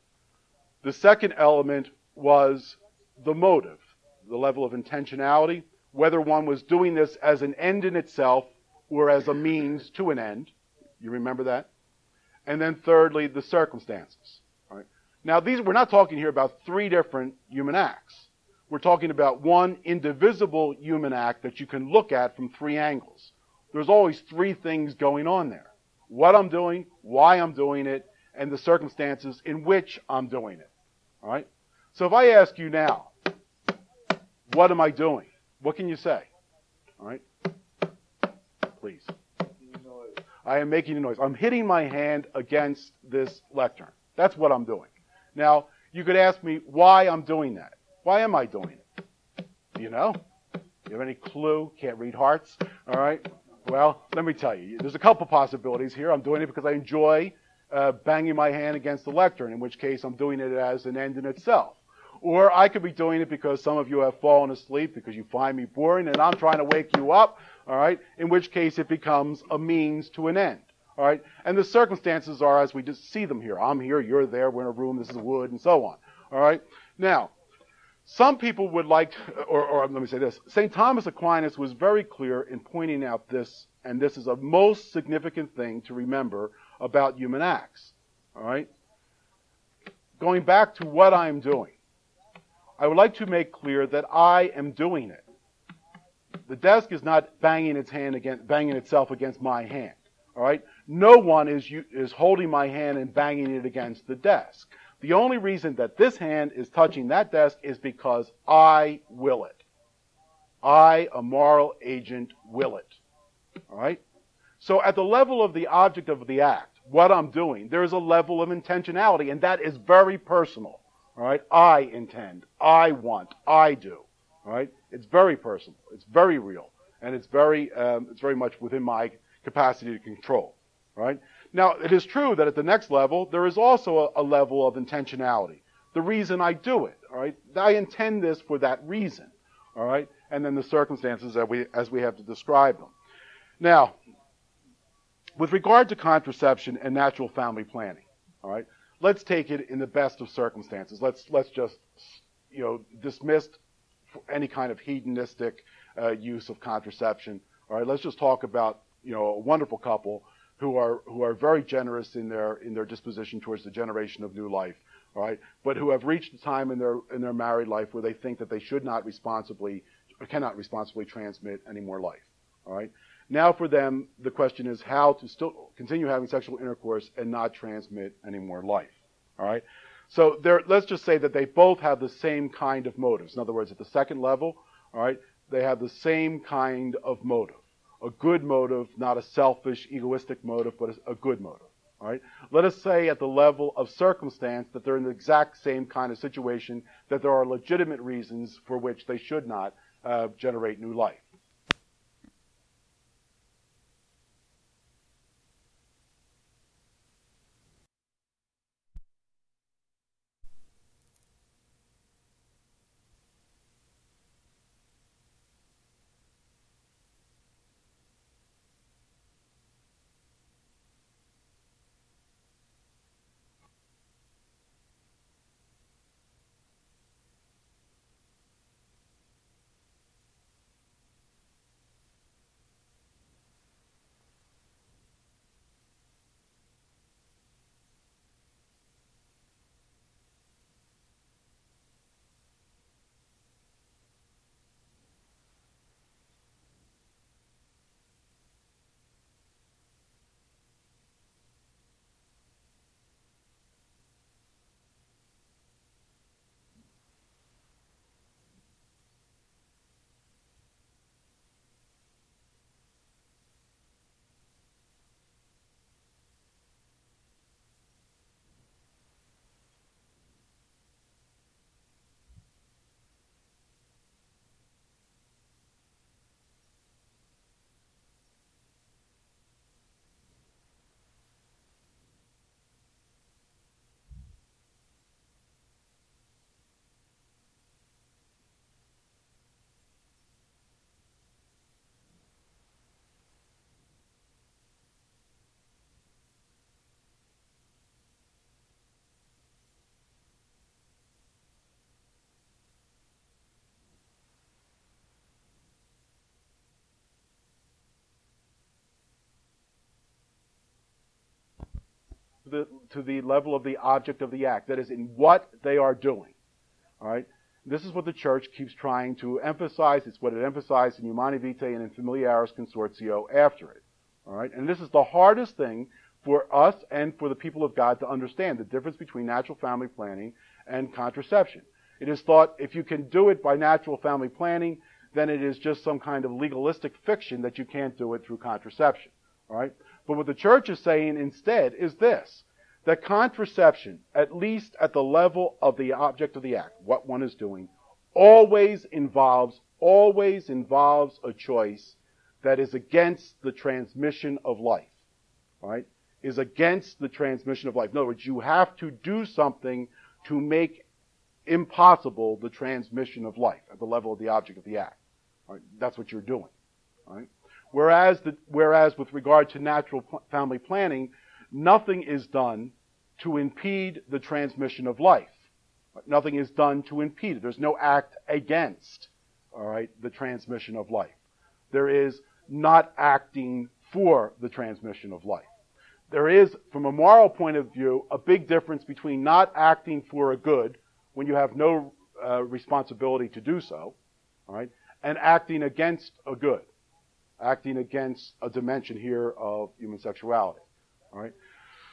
The second element was the motive, the level of intentionality, whether one was doing this as an end in itself or as a means to an end. You remember that? And then thirdly, the circumstances. All right. Now, these we're not talking here about three different human acts. We're talking about one indivisible human act that you can look at from three angles. There's always three things going on there. What I'm doing, why I'm doing it, and the circumstances in which I'm doing it. All right? So if I ask you now, what am I doing? What can you say? All right? Please. I am making a noise. I'm hitting my hand against this lectern. That's what I'm doing. Now, you could ask me why I'm doing that. Why am I doing it? Do you know? Do you have any clue? Can't read hearts? All right? Well, let me tell you. There's a couple possibilities here. I'm doing it because I enjoy uh, banging my hand against the lectern, in which case I'm doing it as an end in itself. Or I could be doing it because some of you have fallen asleep because you find me boring and I'm trying to wake you up, all right, in which case it becomes a means to an end, all right? And the circumstances are as we just see them here. I'm here, you're there, we're in a room, this is wood, and so on, all right? Now, some people would like, to, or, or let me say this, Saint Thomas Aquinas was very clear in pointing out this, and this is a most significant thing to remember about human acts, all right? Going back to what I'm doing, I would like to make clear that I am doing it. The desk is not banging its hand against, banging itself against my hand, all right? No one is, is holding my hand and banging it against the desk. The only reason that this hand is touching that desk is because I will it. I, a moral agent, will it. All right? So at the level of the object of the act, what I'm doing, there's a level of intentionality, and that is very personal. All right? I intend. I want. I do. All right? It's very personal. It's very real. And it's very, um, it's very much within my capacity to control. All right? Now, it is true that at the next level, there is also a, a level of intentionality. The reason I do it, all right? I intend this for that reason, all right? And then the circumstances that we, as we have to describe them. Now, with regard to contraception and natural family planning, all right? Let's take it in the best of circumstances. Let's, let's just, you know, dismiss any kind of hedonistic uh, use of contraception, all right? Let's just talk about, you know, a wonderful couple who are who are very generous in their in their disposition towards the generation of new life, all right, but who have reached a time in their in their married life where they think that they should not responsibly or cannot responsibly transmit any more life, all right. Now for them, the question is how to still continue having sexual intercourse and not transmit any more life, all right. So there, let's just say that they both have the same kind of motives. In other words, at the second level, all right, they have the same kind of motive. A good motive, not a selfish, egoistic motive, but a good motive. All right? Let us say at the level of circumstance that they're in the exact same kind of situation, that there are legitimate reasons for which they should not uh, generate new life. the to the level of the object of the act. That is, in what they are doing. All right. This is what the church keeps trying to emphasize. It's what it emphasized in Humanae Vitae and in Familiaris Consortio after it. All right. And this is the hardest thing for us and for the people of God to understand, the difference between natural family planning and contraception. It is thought if you can do it by natural family planning, then it is just some kind of legalistic fiction that you can't do it through contraception. All right? But what the church is saying instead is this, that contraception, at least at the level of the object of the act, what one is doing, always involves, always involves a choice that is against the transmission of life. All right? Is against the transmission of life. In other words, you have to do something to make impossible the transmission of life at the level of the object of the act. All right? That's what you're doing. All right? Whereas, the, whereas with regard to natural pl- family planning, nothing is done to impede the transmission of life. Right? Nothing is done to impede it. There's no act against, all right, the transmission of life. There is not acting for the transmission of life. There is, from a moral point of view, a big difference between not acting for a good when you have no uh, responsibility to do so, all right, and acting against a good, acting against a dimension here of human sexuality, all right.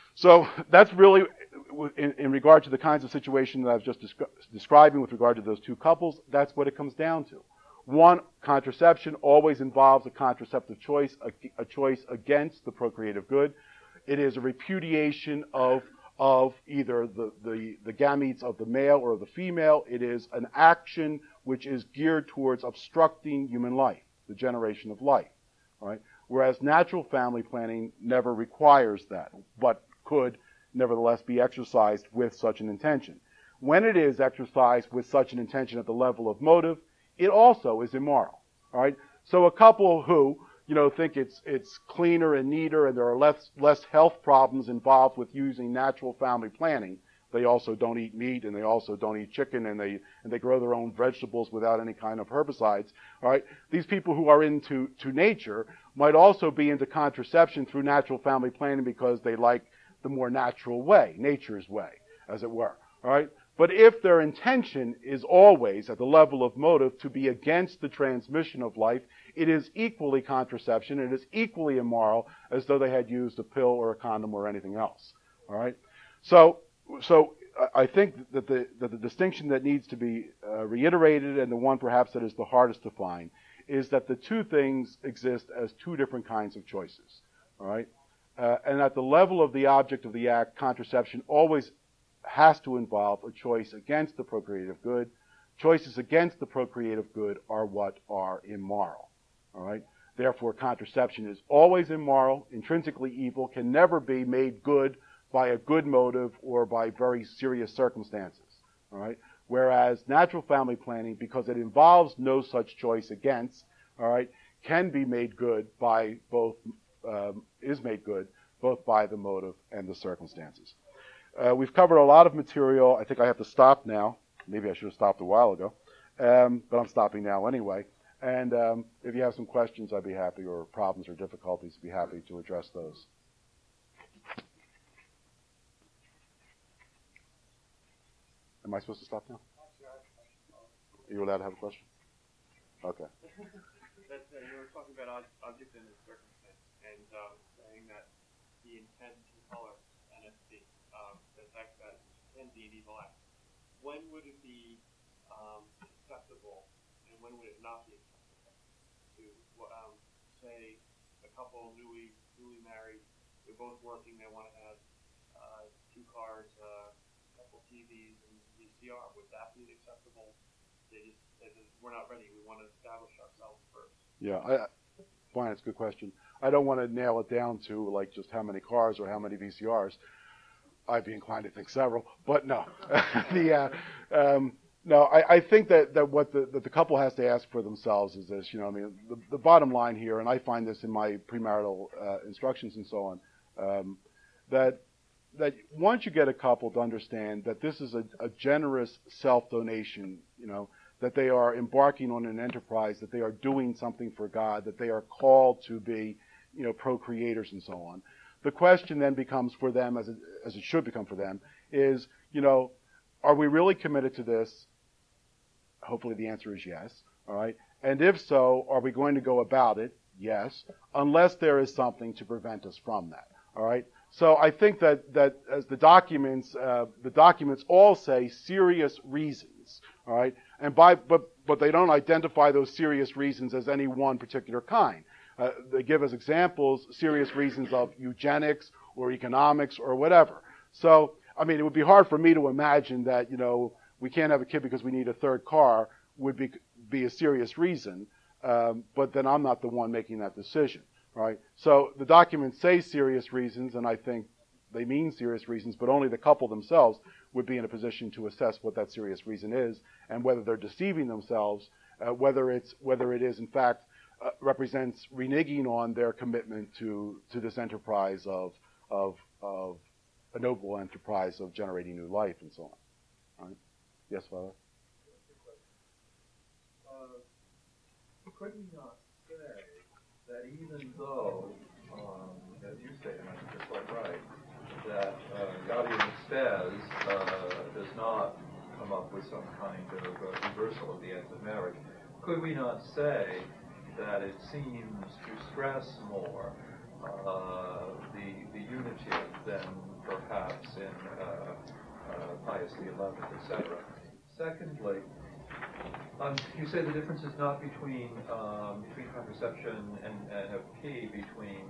So that's really, in, in regard to the kinds of situation that I was just descri- describing with regard to those two couples, that's what it comes down to. One, contraception always involves a contraceptive choice, a, a choice against the procreative good. It is a repudiation of, of either the, the, the gametes of the male or the female. It is an action which is geared towards obstructing human life, the generation of life. All right? Whereas natural family planning never requires that, but could nevertheless be exercised with such an intention. When it is exercised with such an intention at the level of motive, it also is immoral. All right? So a couple who you know, think it's it's cleaner and neater, and there are less less health problems involved with using natural family planning. They also don't eat meat, and they also don't eat chicken, and they and they grow their own vegetables without any kind of herbicides. All right, these people who are into to nature might also be into contraception through natural family planning because they like the more natural way, nature's way, as it were. All right. But if their intention is always, at the level of motive, to be against the transmission of life, it is equally contraception, it is equally immoral as though they had used a pill or a condom or anything else. All right? So, so I think that the, that the distinction that needs to be uh, reiterated, and the one perhaps that is the hardest to find, is that the two things exist as two different kinds of choices. All right? Uh, and at the level of the object of the act, contraception always has to involve a choice against the procreative good. Choices against the procreative good are what are immoral. All right? Therefore, contraception is always immoral, intrinsically evil, can never be made good by a good motive or by very serious circumstances. All right? Whereas natural family planning, because it involves no such choice against, all right, can be made good by both, um, is made good both by the motive and the circumstances. Uh, we've covered a lot of material. I think I have to stop now. Maybe I should have stopped a while ago. Um, but I'm stopping now anyway. And um, if you have some questions, I'd be happy, or problems or difficulties, I'd be happy to address those. Am I supposed to stop now? Are you allowed to have a question? Okay. That, uh, you were talking about ob- object and its circumstance, and um, saying that the intent to color N F C, um, the fact that it can be an evil act. When would it be um, acceptable, and when would it not be acceptable to um, say a couple newly newly married, they're both working, they want to have uh, two cars, uh, a couple T Vs, and V C R? Would that be acceptable? They just say, we're not ready. We want to establish ourselves first. Yeah, I, fine. It's a good question. I don't want to nail it down to like just how many cars or how many V C Rs. I'd be inclined to think several, but no. the uh, um, no, I, I think that, that what the that the couple has to ask for themselves is this. You know, I mean, the, the bottom line here, and I find this in my premarital uh, instructions and so on, um, that that once you get a couple to understand that this is a, a generous self-donation, you know, that they are embarking on an enterprise, that they are doing something for God, that they are called to be, you know, procreators and so on. the question then becomes for them, as it, as it should become for them, is, you know, are we really committed to this? Hopefully the answer is yes, all right? And if so, are we going to go about it? Yes, unless there is something to prevent us from that, all right? So I think that, that as the documents, uh, the documents all say serious reasons, all right? And by, but, but they don't identify those serious reasons as any one particular kind. Uh, they give as examples serious reasons of eugenics or economics or whatever. So, I mean, it would be hard for me to imagine that, you know, we can't have a kid because we need a third car would be, be a serious reason, um, but then I'm not the one making that decision, right? So the documents say serious reasons, and I think they mean serious reasons, but only the couple themselves would be in a position to assess what that serious reason is and whether they're deceiving themselves, uh, whether it's whether it is in fact uh, represents reneging on their commitment to to this enterprise of of of a noble enterprise of generating new life and so on. Right? Yes, Father. Uh, could we not say that even though, um, as you say, and I think you're quite right, that uh, Gaudium says uh, does not come up with some kind of uh, reversal of the ends of marriage, could we not say that it seems to stress more uh, the the unity than perhaps in uh, uh, Pius the eleventh, et cetera? Secondly, um, you say the difference is not between um, between contraception and, and a P between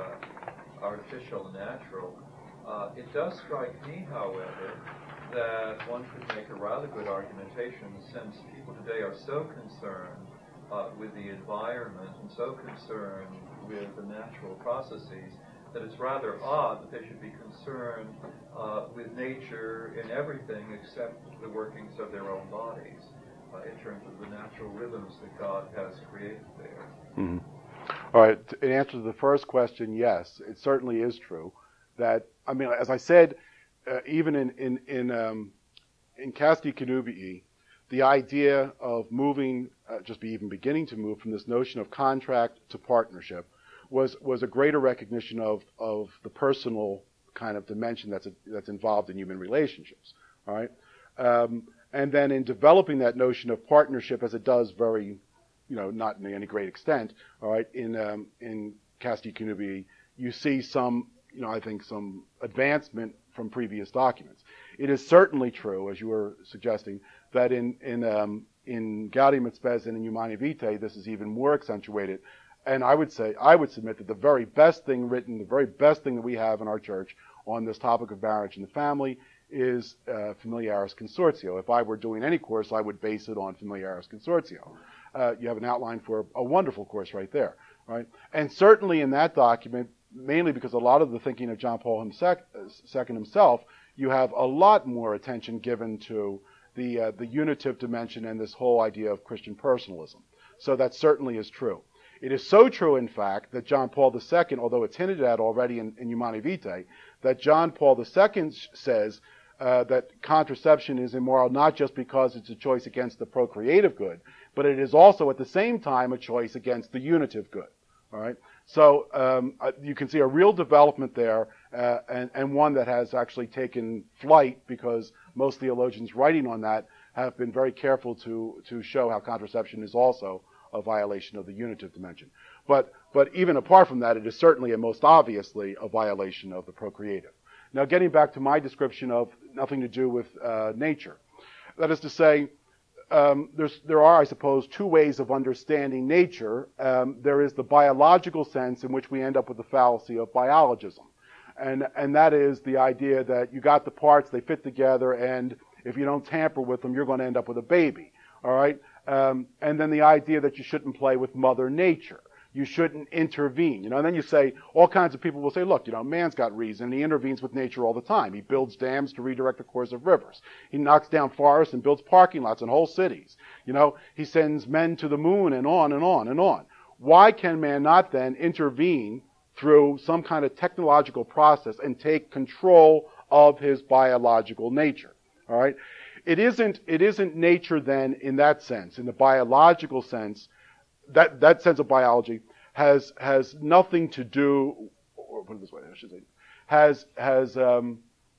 uh, artificial and natural. Uh, it does strike me, however, that one could make a rather good argumentation since people today are so concerned uh, with the environment and so concerned with the natural processes that it's rather odd that they should be concerned uh, with nature in everything except the workings of their own bodies uh, in terms of the natural rhythms that God has created there. Mm-hmm. All right, in answer to the first question, yes, it certainly is true that, I mean, as I said, uh, even in in in, um, in Casti Connubii, the idea of moving, uh, just be even beginning to move from this notion of contract to partnership was was a greater recognition of of the personal kind of dimension that's a, that's involved in human relationships. All right, um, and then in developing that notion of partnership, as it does very, you know, not in any great extent. All right, in um, in Casti Connubii, you see some, you know, I think some advancement from previous documents. It is certainly true, as you were suggesting, that in in um, in Gaudium et Spes and in Humanae Vitae, this is even more accentuated. And I would say, I would submit that the very best thing written, the very best thing that we have in our church on this topic of marriage and the family is uh, Familiaris Consortio. If I were doing any course, I would base it on Familiaris Consortio. Uh, you have an outline for a wonderful course right there, right? And certainly in that document, mainly because a lot of the thinking of John Paul the Second himself, you have a lot more attention given to the uh, the unitive dimension and this whole idea of Christian personalism. So that certainly is true. It is so true, in fact, that John Paul the Second, although it's hinted at already in, in Humanae Vitae, that John Paul the Second says uh, that contraception is immoral not just because it's a choice against the procreative good, but it is also at the same time a choice against the unitive good. All right. So um, uh, you can see a real development there, uh, and, and one that has actually taken flight because most theologians writing on that have been very careful to to show how contraception is also a violation of the unitive dimension. But but even apart from that, it is certainly and most obviously a violation of the procreative. Now, getting back to my description of nothing to do with uh, nature, that is to say, Um, there's, there are, I suppose, two ways of understanding nature. Um, there is the biological sense in which we end up with the fallacy of biologism. And, and that is the idea that you got the parts, they fit together, and if you don't tamper with them, you're going to end up with a baby. All right? Um, and then the idea that you shouldn't play with Mother Nature. You shouldn't intervene. You know, and then you say, all kinds of people will say, look, you know, man's got reason, and he intervenes with nature all the time. He builds dams to redirect the course of rivers. He knocks down forests and builds parking lots in whole cities. You know, he sends men to the moon and on and on and on. Why can man not then intervene through some kind of technological process and take control of his biological nature? All right? It isn't, it isn't nature then in that sense, in the biological sense. That that sense of biology has has nothing to do, or put it this way, I should say, has, has, um,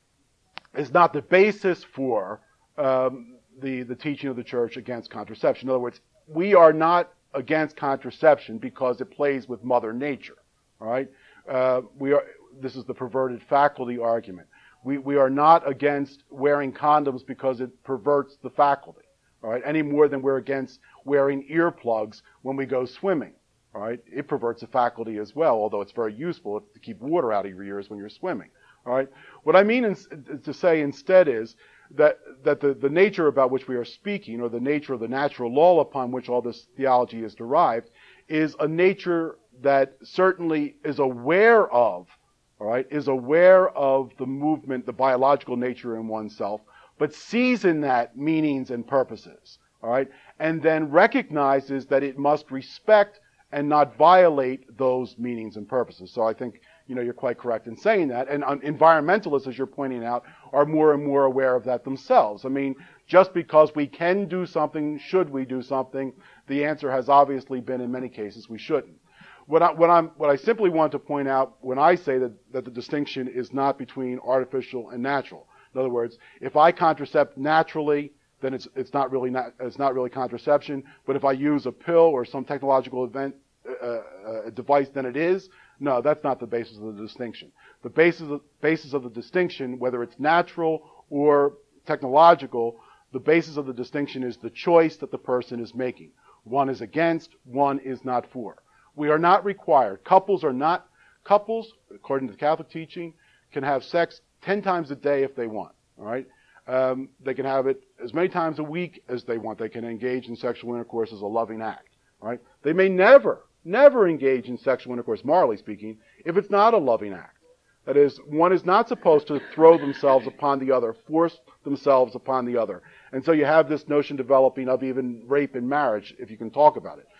is not the basis for um, the, the teaching of the church against contraception. In other words, we are not against contraception because it plays with Mother Nature, all right? Uh, we are, this is the perverted faculty argument. We, we are not against wearing condoms because it perverts the faculty, all right, any more than we're against wearing earplugs when we go swimming, all right? It perverts the faculty as well, although it's very useful to keep water out of your ears when you're swimming, all right? What I mean is, to say instead is that, that the, the nature about which we are speaking, or the nature of the natural law upon which all this theology is derived, is a nature that certainly is aware of, all right, is aware of the movement, the biological nature in oneself, but sees in that meanings and purposes, all right, and then recognizes that it must respect and not violate those meanings and purposes. So I think, you know, you're quite correct in saying that. And um, environmentalists, as you're pointing out, are more and more aware of that themselves. I mean, just because we can do something, should we do something, the answer has obviously been in many cases we shouldn't. What I, what I'm, what I simply want to point out when I say that, that the distinction is not between artificial and natural. In other words, if I contracept naturally, then it's, it's not really not, it's not really contraception. But if I use a pill or some technological event, uh, uh, device, then it is. No, that's not the basis of the distinction. The basis of, basis of the distinction, whether it's natural or technological, the basis of the distinction is the choice that the person is making. One is against, one is not for. We are not required. Couples are not, couples, according to the Catholic teaching, can have sex ten times a day if they want, all right? Um, they can have it as many times a week as they want. They can engage in sexual intercourse as a loving act, all right? They may never, never engage in sexual intercourse, morally speaking, if it's not a loving act. That is, one is not supposed to throw themselves upon the other, force themselves upon the other. And so you have this notion developing of even rape in marriage, if you can talk about it.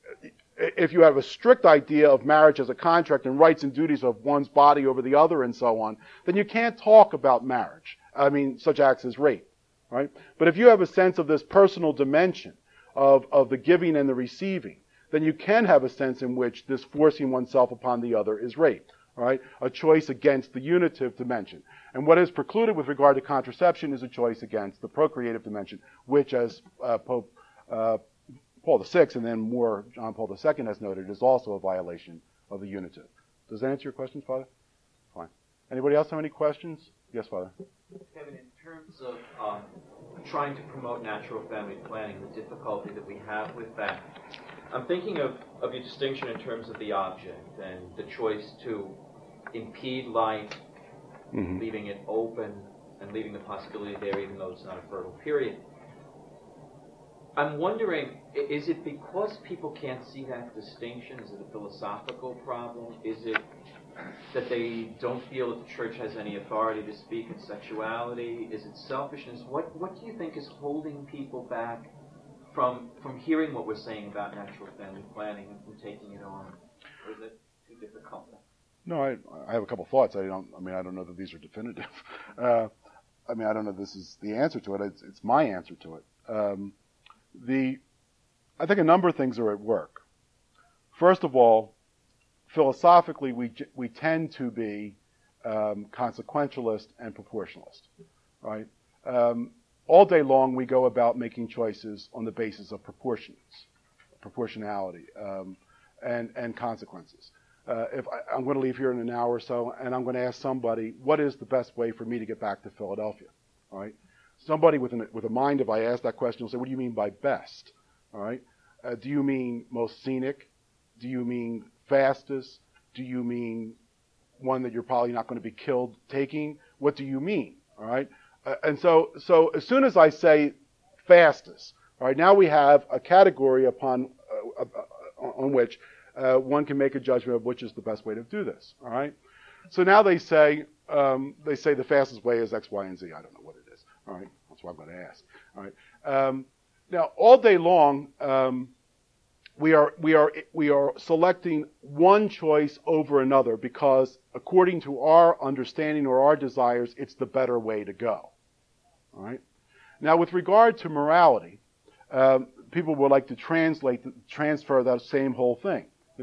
If you have a strict idea of marriage as a contract and rights and duties of one's body over the other and so on, then you can't talk about marriage. I mean, such acts as rape, right? But if you have a sense of this personal dimension of, of the giving and the receiving, then you can have a sense in which this forcing oneself upon the other is rape, all right? A choice against the unitive dimension. And what is precluded with regard to contraception is a choice against the procreative dimension, which, as uh, Pope uh, Paul the Sixth, and then more John Paul the Second has noted, is also a violation of the unitive. Does that answer your questions, Father? Fine. Anybody else have any questions? Yes, Father. Kevin, in terms of um, trying to promote natural family planning, the difficulty that we have with that, I'm thinking of, of your distinction in terms of the object and the choice to impede life, mm-hmm. leaving it open and leaving the possibility there even though it's not a fertile period. I'm wondering, is it because people can't see that distinction? Is it a philosophical problem? Is it that they don't feel that the church has any authority to speak of sexuality? Is it selfishness? What what do you think is holding people back from from hearing what we're saying about natural family planning and from taking it on? Or is it too difficult? No, I, I have a couple thoughts. I don't. I mean, I don't know that these are definitive. Uh, I mean, I don't know if this is the answer to it. It's, it's my answer to it. Um, The, I think a number of things are at work. First of all, philosophically, we we tend to be um, consequentialist and proportionalist, right? Um, all day long, we go about making choices on the basis of proportions, proportionality, um, and and consequences. Uh, if I, I'm going to leave here in an hour or so, and I'm going to ask somebody, what is the best way for me to get back to Philadelphia, all right? Somebody with, an, with a mind, if I ask that question, will say, what do you mean by best? All right? Uh, do you mean most scenic? Do you mean fastest? Do you mean one that you're probably not going to be killed taking? What do you mean? All right? Uh, and so, so as soon as I say fastest, all right, now we have a category upon uh, uh, on which uh, one can make a judgment of which is the best way to do this. All right? So now they say um, they say the fastest way is X, Y, and Z. I don't know what it is. All right, that's what I'm going to ask. All right. Um, now, all day long, um, we are we are we are selecting one choice over another because, according to our understanding or our desires, it's the better way to go. All right. Now, with regard to morality, um, people would like to translate transfer that same whole thing. You know,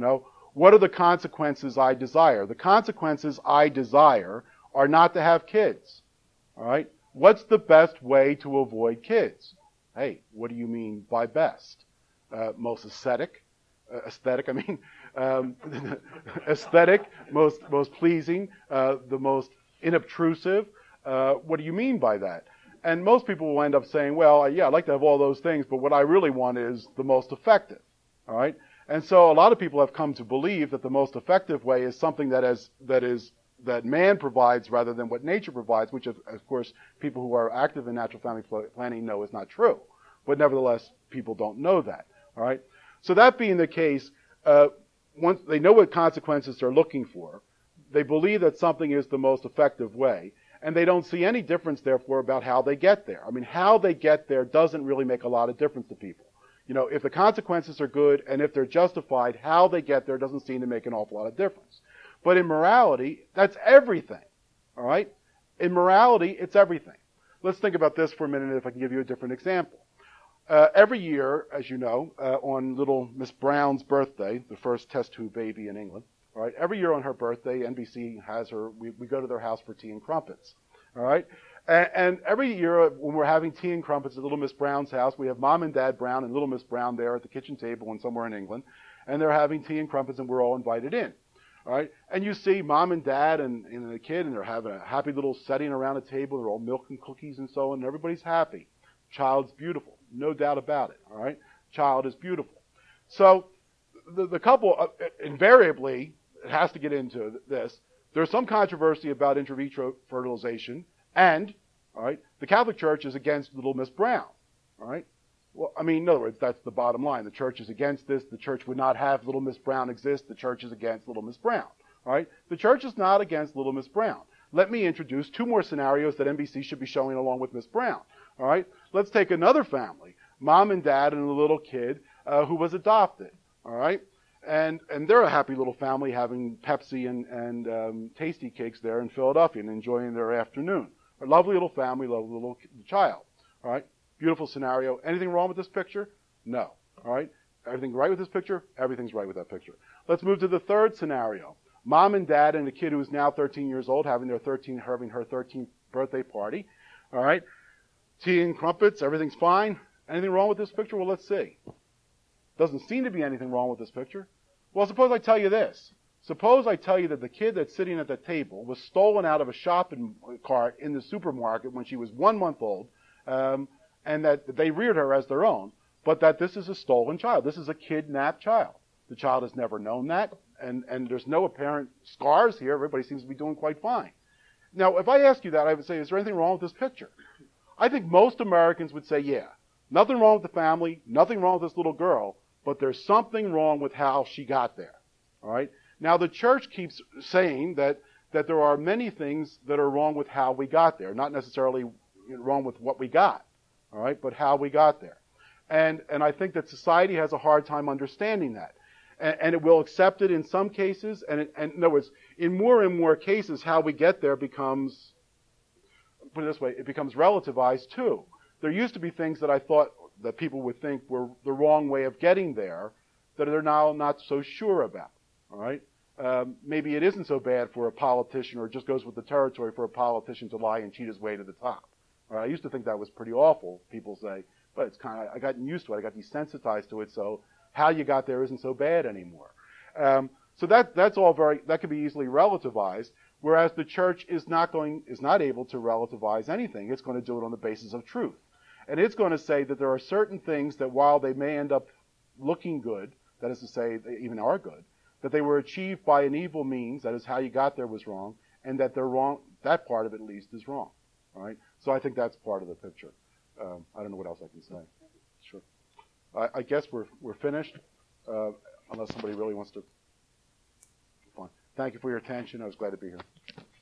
what are the consequences I desire? The consequences I desire are not to have kids. All right? What's the best way to avoid kids? Hey, what do you mean by best? Uh, most aesthetic, uh, aesthetic, I mean, um, aesthetic, most most pleasing, uh, the most inobtrusive. Uh, what do you mean by that? And most people will end up saying, well, yeah, I'd like to have all those things, but what I really want is the most effective. All right? And so a lot of people have come to believe that the most effective way is something that is that is that man provides rather than what nature provides, which of, of course people who are active in natural family planning know is not true. But nevertheless, people don't know that. All right. So that being the case, uh, once they know what consequences they're looking for, they believe that something is the most effective way, and they don't see any difference, therefore, about how they get there. I mean, how they get there doesn't really make a lot of difference to people. You know, if the consequences are good and if they're justified, how they get there doesn't seem to make an awful lot of difference. But in morality, that's everything. All right? In morality, it's everything. Let's think about this for a minute if I can give you a different example. Uh, every year, as you know, uh, on little Miss Brown's birthday, the first test tube baby in England, all right, every year on her birthday, N B C has her, we, we go to their house for tea and crumpets, all right? And, and every year when we're having tea and crumpets at little Miss Brown's house, we have Mom and Dad Brown and little Miss Brown there at the kitchen table and somewhere in England, and they're having tea and crumpets and we're all invited in, all right? And you see Mom and Dad and, and the kid, and they're having a happy little setting around a table, they're all milking cookies and so on, and everybody's happy. Child's beautiful. No doubt about it, all right? Child is beautiful. So the, the couple, uh, invariably, it has to get into this. There's some controversy about in vitro fertilization, and, all right, the Catholic Church is against little Miss Brown, all right? Well, I mean, in other words, that's the bottom line. The Church is against this. The Church would not have little Miss Brown exist. The Church is against little Miss Brown, all right? The Church is not against little Miss Brown. Let me introduce two more scenarios that N B C should be showing along with Miss Brown, all right? Let's take another family, Mom and Dad and a little kid uh, who was adopted, all right? And and they're a happy little family having Pepsi and, and um, Tasty Cakes there in Philadelphia and enjoying their afternoon. A lovely little family, lovely little child, all right? Beautiful scenario. Anything wrong with this picture? No, all right? Everything right with this picture? Everything's right with that picture. Let's move to the third scenario. Mom and Dad and a kid who's now thirteen years old having their thirteen, having her thirteenth birthday party, all right? Tea and crumpets, everything's fine. Anything wrong with this picture? Well, let's see. Doesn't seem to be anything wrong with this picture. Well, suppose I tell you this. Suppose I tell you that the kid that's sitting at the table was stolen out of a shopping cart in the supermarket when she was one month old, um, and that they reared her as their own, but that this is a stolen child. This is a kidnapped child. The child has never known that, and, and there's no apparent scars here. Everybody seems to be doing quite fine. Now, if I ask you that, I would say, is there anything wrong with this picture? I think most Americans would say, yeah. Nothing wrong with the family, nothing wrong with this little girl, but there's something wrong with how she got there. All right? Now, the church keeps saying that, that there are many things that are wrong with how we got there, not necessarily wrong with what we got, all right, but how we got there. And, and I think that society has a hard time understanding that. And, and it will accept it in some cases, and, it, and in other words, in more and more cases, how we get there becomes, put it this way, it becomes relativized too. There used to be things that I thought that people would think were the wrong way of getting there that they're now not so sure about, all right? Um, maybe it isn't so bad for a politician, or it just goes with the territory for a politician to lie and cheat his way to the top. All right? I used to think that was pretty awful, people say, but it's kind of, I got used to it, I got desensitized to it, so how you got there isn't so bad anymore. Um, so that that's all very, that can be easily relativized, whereas the church is not going, is not able to relativize anything. It's going to do it on the basis of truth. And it's going to say that there are certain things that while they may end up looking good, that is to say, they even are good, that they were achieved by an evil means, that is how you got there was wrong, and that they're wrong, that part of it at least is wrong. All right? So I think that's part of the picture. Um, I don't know what else I can say. Sure. I, I guess we're we're finished, uh, unless somebody really wants to. Fine. Thank you for your attention. I was glad to be here.